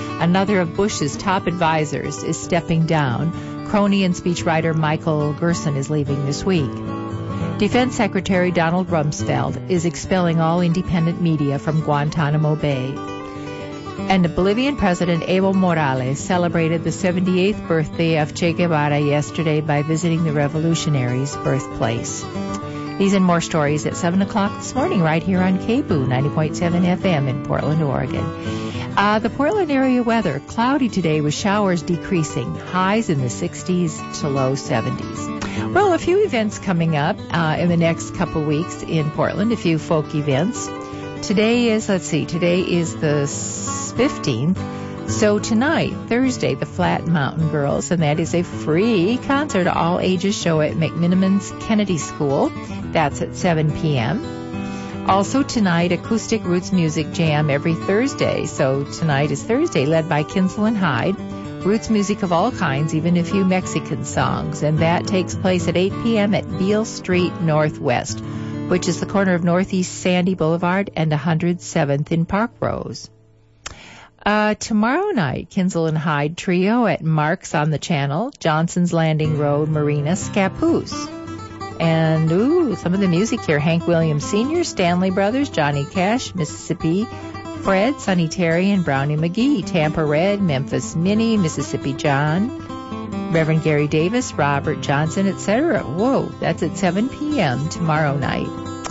of Bush's top advisors is stepping down. Crony and speechwriter Michael Gerson is leaving this week. Defense Secretary Donald Rumsfeld is expelling all independent media from Guantanamo Bay. And the Bolivian President Evo Morales celebrated the 78th birthday of Che Guevara yesterday by visiting the revolutionary's birthplace. These and more stories at 7 o'clock this morning right here on KBOO 90.7 FM in Portland, Oregon. The Portland area weather, cloudy today with showers decreasing, highs in the 60s to low 70s. Well, a few events coming up in the next couple weeks in Portland, a few folk events. Today is the 15th. So tonight, Thursday, the Flat Mountain Girls, and that is a free concert, all ages show at McMiniman's Kennedy School. That's at 7 p.m. Also tonight, Acoustic Roots Music Jam every Thursday. So tonight is Thursday, led by Kinsel and Hyde. Roots music of all kinds, even a few Mexican songs. And that takes place at 8 p.m. at Beale Street Northwest, which is the corner of Northeast Sandy Boulevard and 107th in Park Rose. Tomorrow night, Kinsel and Hyde Trio at Mark's on the Channel, Johnson's Landing Road, Marina, Scappoose. And, some of the music here, Hank Williams Sr., Stanley Brothers, Johnny Cash, Mississippi Fred, Sonny Terry, and Brownie McGee, Tampa Red, Memphis Minnie, Mississippi John, Reverend Gary Davis, Robert Johnson, etc. Whoa, that's at 7 p.m. tomorrow night.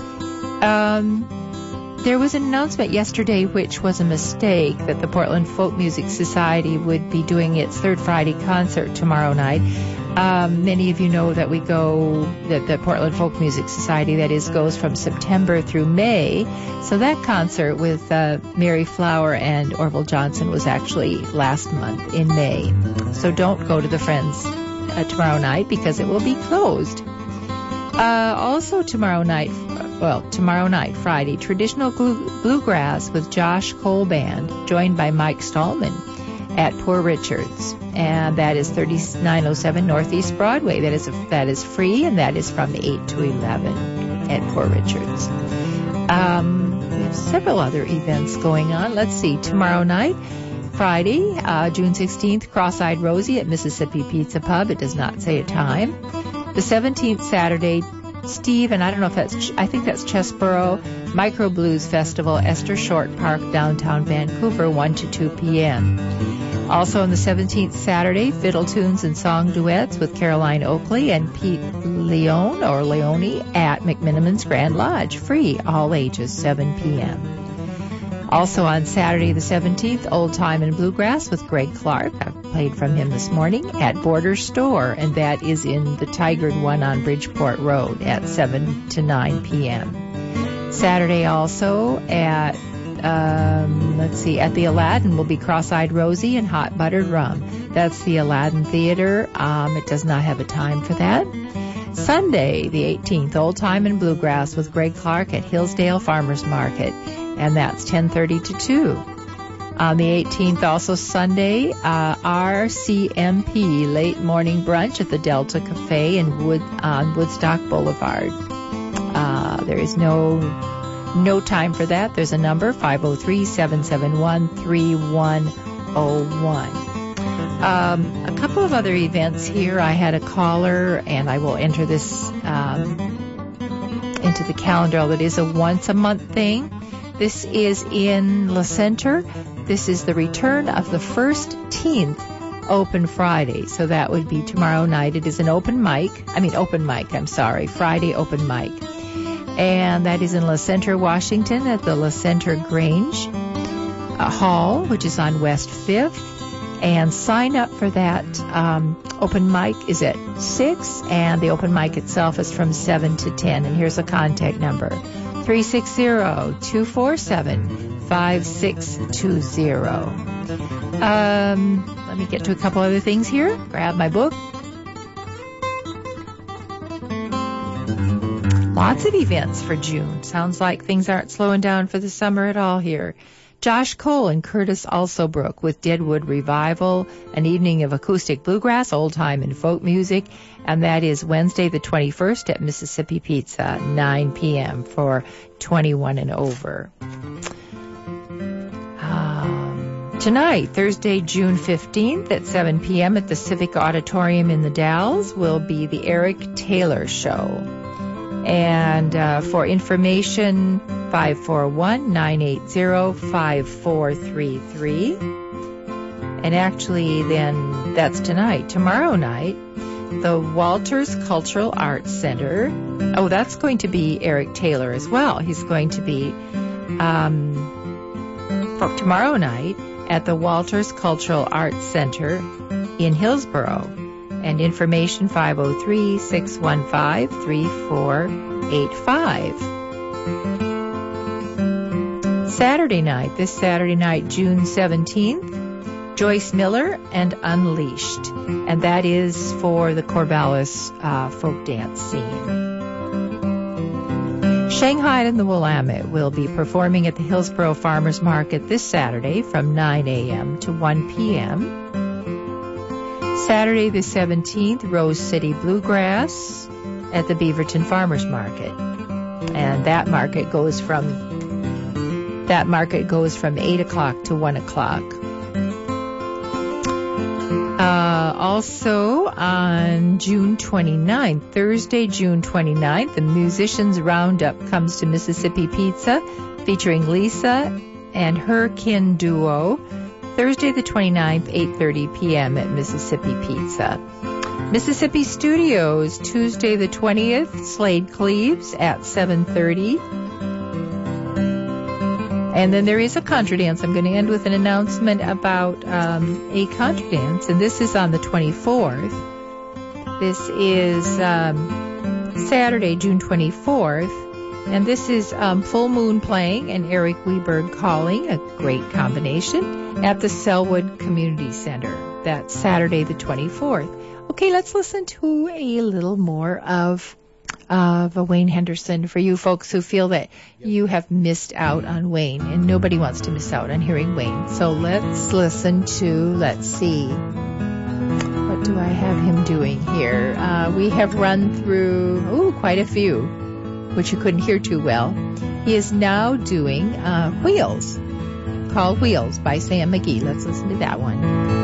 There was an announcement yesterday, which was a mistake, that the Portland Folk Music Society would be doing its Third Friday concert tomorrow night. Many of you know that the Portland Folk Music Society, that is, goes from September through May. So that concert with Mary Flower and Orville Johnson was actually last month in May. So don't go to the Friends tomorrow night because it will be closed. Also tomorrow night, Friday, traditional bluegrass with Josh Cole Band, joined by Mike Stallman at Poor Richards. And that is 3907 Northeast Broadway. That is free, and that is from 8 to 11 at Poor Richards. We have several other events going on. Let's see, tomorrow night, Friday, June 16th, Cross-Eyed Rosie at Mississippi Pizza Pub. It does not say a time. The 17th, Saturday, Steve, and I think that's Chesborough, Micro Blues Festival, Esther Short Park, downtown Vancouver, 1 to 2 p.m. Also on the 17th, Saturday, fiddle tunes and song duets with Caroline Oakley and Pete Leone at McMiniman's Grand Lodge, free, all ages, 7 p.m. Also on Saturday the 17th, Old Time and Bluegrass with Greg Clark. I've played from him this morning at Border Store, and that is in the Tigard one on Bridgeport Road at 7 to 9 p.m. Saturday also at the Aladdin will be Cross-Eyed Rosie and Hot Buttered Rum. That's the Aladdin Theater. It does not have a time for that. Sunday, the 18th, Old Time and Bluegrass with Greg Clark at Hillsdale Farmers Market, and that's 10:30 to 2. On the 18th, also Sunday, RCMP, late morning brunch at the Delta Cafe on Woodstock Boulevard. There is no time for that. There's a number, 503-771-3101. A couple of other events here. I had a caller, and I will enter this into the calendar. That is a once-a-month thing. This is in La Center. This is the return of the 1st Open Friday. So that would be tomorrow night. It is an Friday open mic. And that is in La Center, Washington at the La Center Grange Hall, which is on West 5th. And sign up for that open mic is at 6, and the open mic itself is from 7 to 10. And here's a contact number, 360-247-5620. Let me get to a couple other things here. Grab my book. Lots of events for June. Sounds like things aren't slowing down for the summer at all here. Josh Cole and Curtis Alsobrook with Deadwood Revival, an evening of acoustic bluegrass, old time and folk music, and that is Wednesday the 21st at Mississippi Pizza, 9 p.m. for 21 and over. Tonight, Thursday, June 15th at 7 p.m. at the Civic Auditorium in the Dalles will be the Eric Taylor Show. And for information, 541-980-5433. And actually, then that's tonight. Tomorrow night, the Walters Cultural Arts Center. Oh, that's going to be Eric Taylor as well. He's going to be for tomorrow night at the Walters Cultural Arts Center in Hillsboro. And information 503-615-3485. Saturday night, this Saturday night, June 17th, Joyce Miller and Unleashed. And that is for the Corvallis folk dance scene. Shanghai and the Willamette will be performing at the Hillsboro Farmers Market this Saturday from 9 a.m. to 1 p.m. Saturday the 17th, Rose City Bluegrass at the Beaverton Farmers Market. And that market goes from 8 o'clock to 1 o'clock. Also on June 29th, Thursday, June 29th, the Musicians Roundup comes to Mississippi Pizza, featuring Lisa and her kin duo. Thursday the 29th, 8:30 p.m. at Mississippi Pizza. Mississippi Studios, Tuesday the 20th, Slade Cleaves at 7:30. And then there is a contra dance. I'm going to end with an announcement about a contra dance, and this is on the 24th. This is Saturday, June 24th, and this is Full Moon playing and Eric Weberg calling, a great combination, at the Selwood Community Center. That's Saturday the 24th. Okay, let's listen to a little more of Wayne Henderson for you folks who feel that you have missed out on Wayne, and nobody wants to miss out on hearing Wayne. So let's listen to, let's see, what do I have him doing here? We have run through, quite a few, which you couldn't hear too well. He is now doing Wheels, called Wheels by Sam McGee. Let's listen to that one.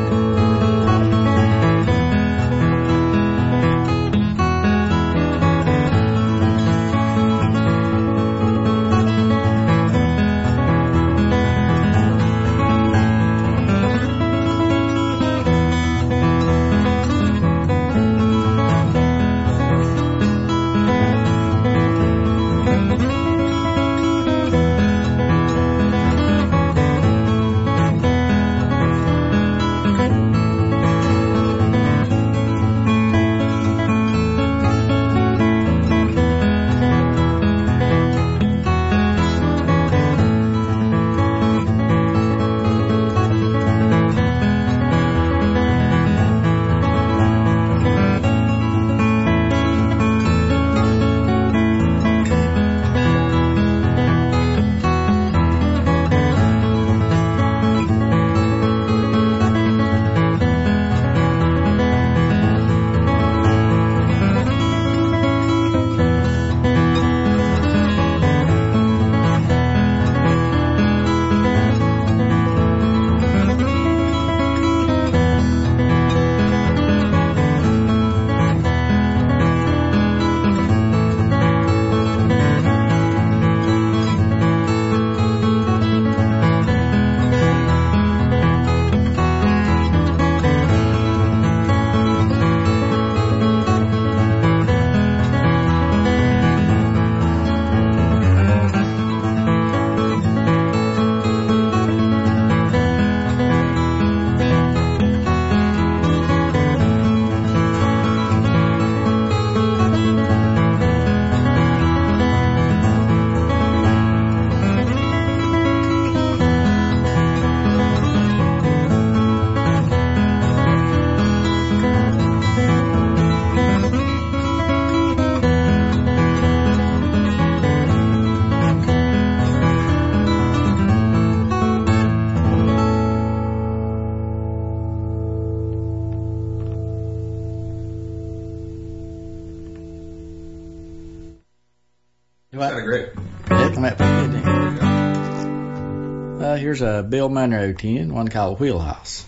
What? Sounded great. It come out pretty good, didn't it? Here's a Bill Monroe tune, one called Wheelhouse.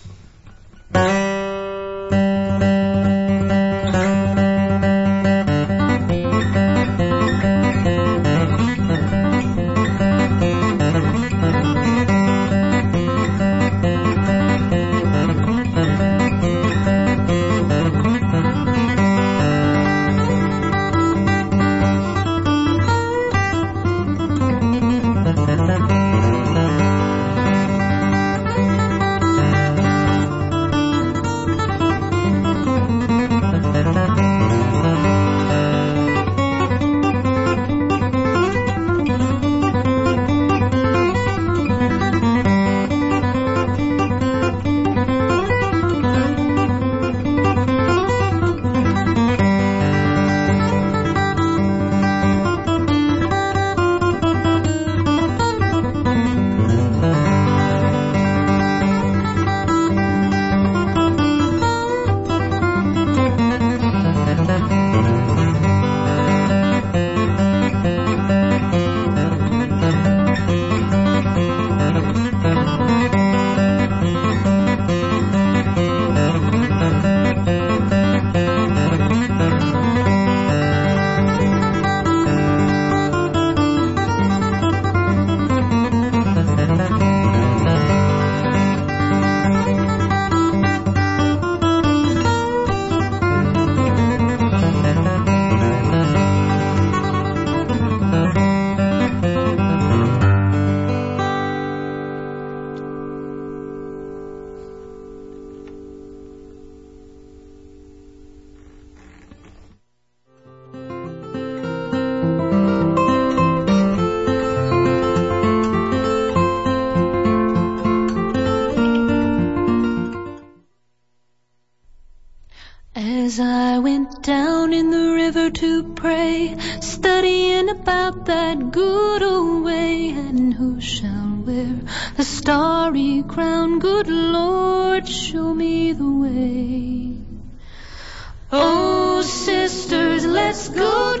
As I went down in the river to pray, studying about that good old way, and who shall wear the starry crown? Good Lord, show me the way. Oh, sisters, let's go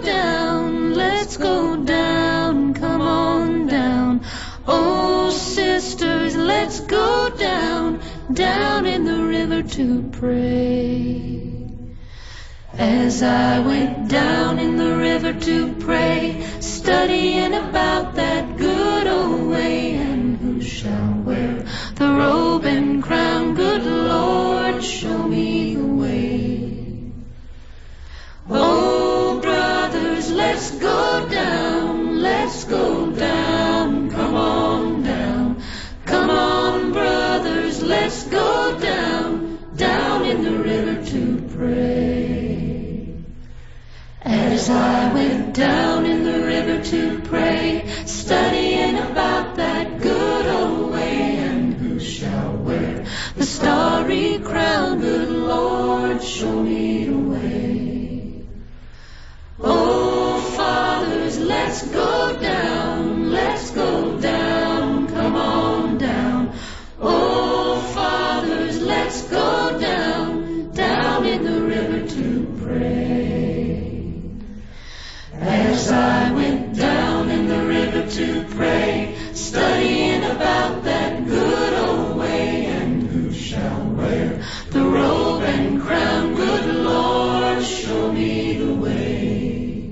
down, come on down. Oh, sisters, let's go down in the river to pray. As I went down in the river to pray, studying about that good old way, and who shall wear the robe and crown? Good Lord, show me the way. Oh, brothers, let's go down, come on down. Come on, brothers, let's go down in the river to pray. As I went down in the river to pray, studying about that good old way, and who shall wear the starry crown? Good Lord, show me the way. Oh, fathers, let's go down, come on down. Oh, fathers, let's go down in the river to pray. As I went down in the river to pray, studying about that good old way, and who shall wear the robe and crown? Good Lord, show me the way.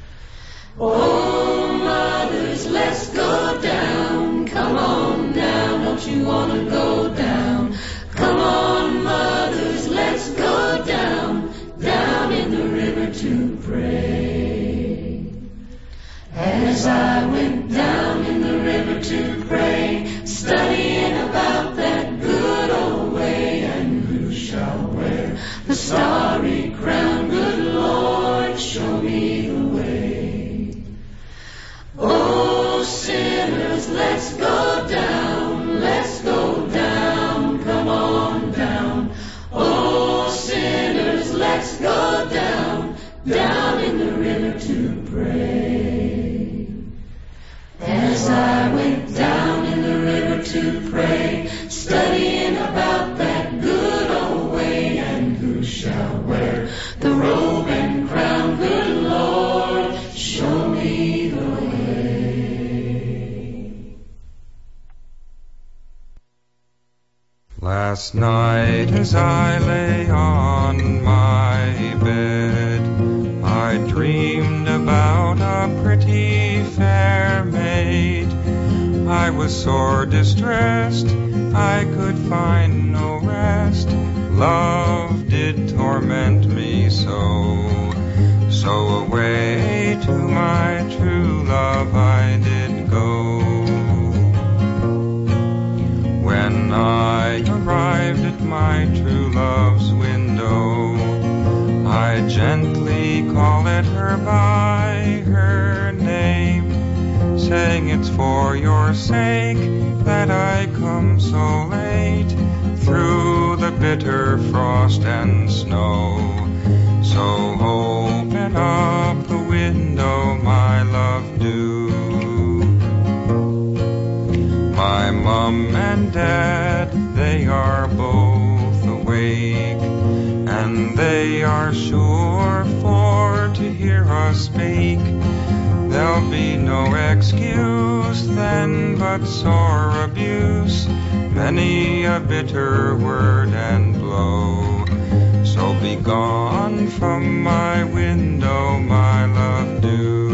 Oh, mothers, let's go down, come on down, don't you want to go down? Come on, mothers, let's go down in the river to pray. As I went down in the river to pray, studying about that good old way, and who shall wear the starry crown? Good Lord, show me the way. Oh, sinners, let's go down, come on down. Oh, sinners, let's go down in the river to pray. As I went down in the river to pray, studying about that good old way, and who shall wear the robe and crown? Good Lord, show me the way. Last night as I lay on my bed, I dreamed about a pretty fair maid. I was sore distressed, I could find no rest. Love did torment me so. So away to my true love I did go. When I arrived at my true love's window, I gently called at her by her name, saying it's for your sake that I come so late through the bitter frost and snow. So open up the window, my love, do. My mum and dad, they are both awake, and they are sure for to hear us speak. There'll be no excuse then but sore abuse, many a bitter word and blow. So be gone from my window, my love, do.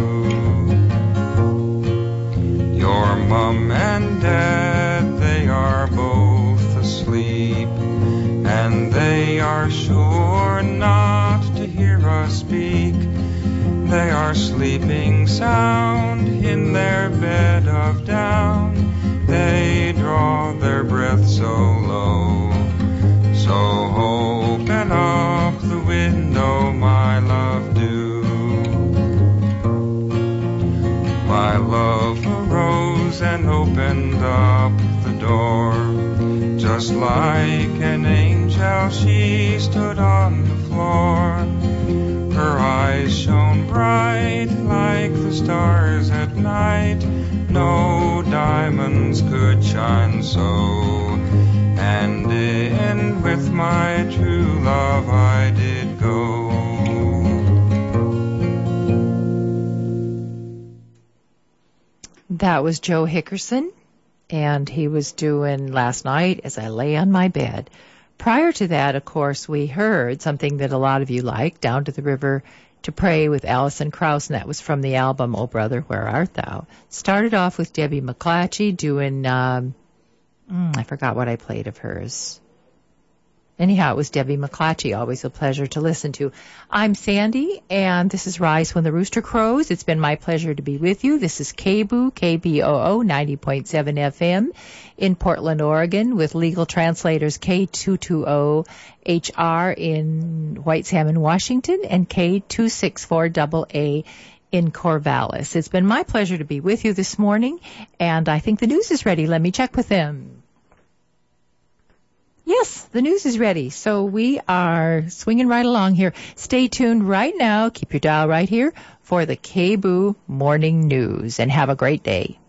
Your mum and dad, they are both asleep, and they are sure not to hear us speak. They are sleeping sound in their bed of down. They draw their breath so low. So open up the window, my love, do. My love arose and opened up the door. Just like an angel she stood on the floor. Her eyes shone bright like the stars at night. No diamonds could shine so. And in with my true love I did go. That was Joe Hickerson, and he was doing Last Night as I Lay on My Bed. Prior to that, of course, we heard something that a lot of you like, Down to the River to Pray with Alison Krauss, and that was from the album Oh Brother, Where Art Thou? Started off with Debbie McClatchy doing, I forgot what I played of hers. Anyhow, it was Debbie McClatchy, always a pleasure to listen to. I'm Sandy, and this is Rise When the Rooster Crows. It's been my pleasure to be with you. This is KBOO, KBOO, 90.7 FM in Portland, Oregon, with legal translators K220HR in White Salmon, Washington, and K264AA in Corvallis. It's been my pleasure to be with you this morning, and I think the news is ready. Let me check with them. Yes, the news is ready. So we are swinging right along here. Stay tuned right now. Keep your dial right here for the KBOO Morning News, and have a great day.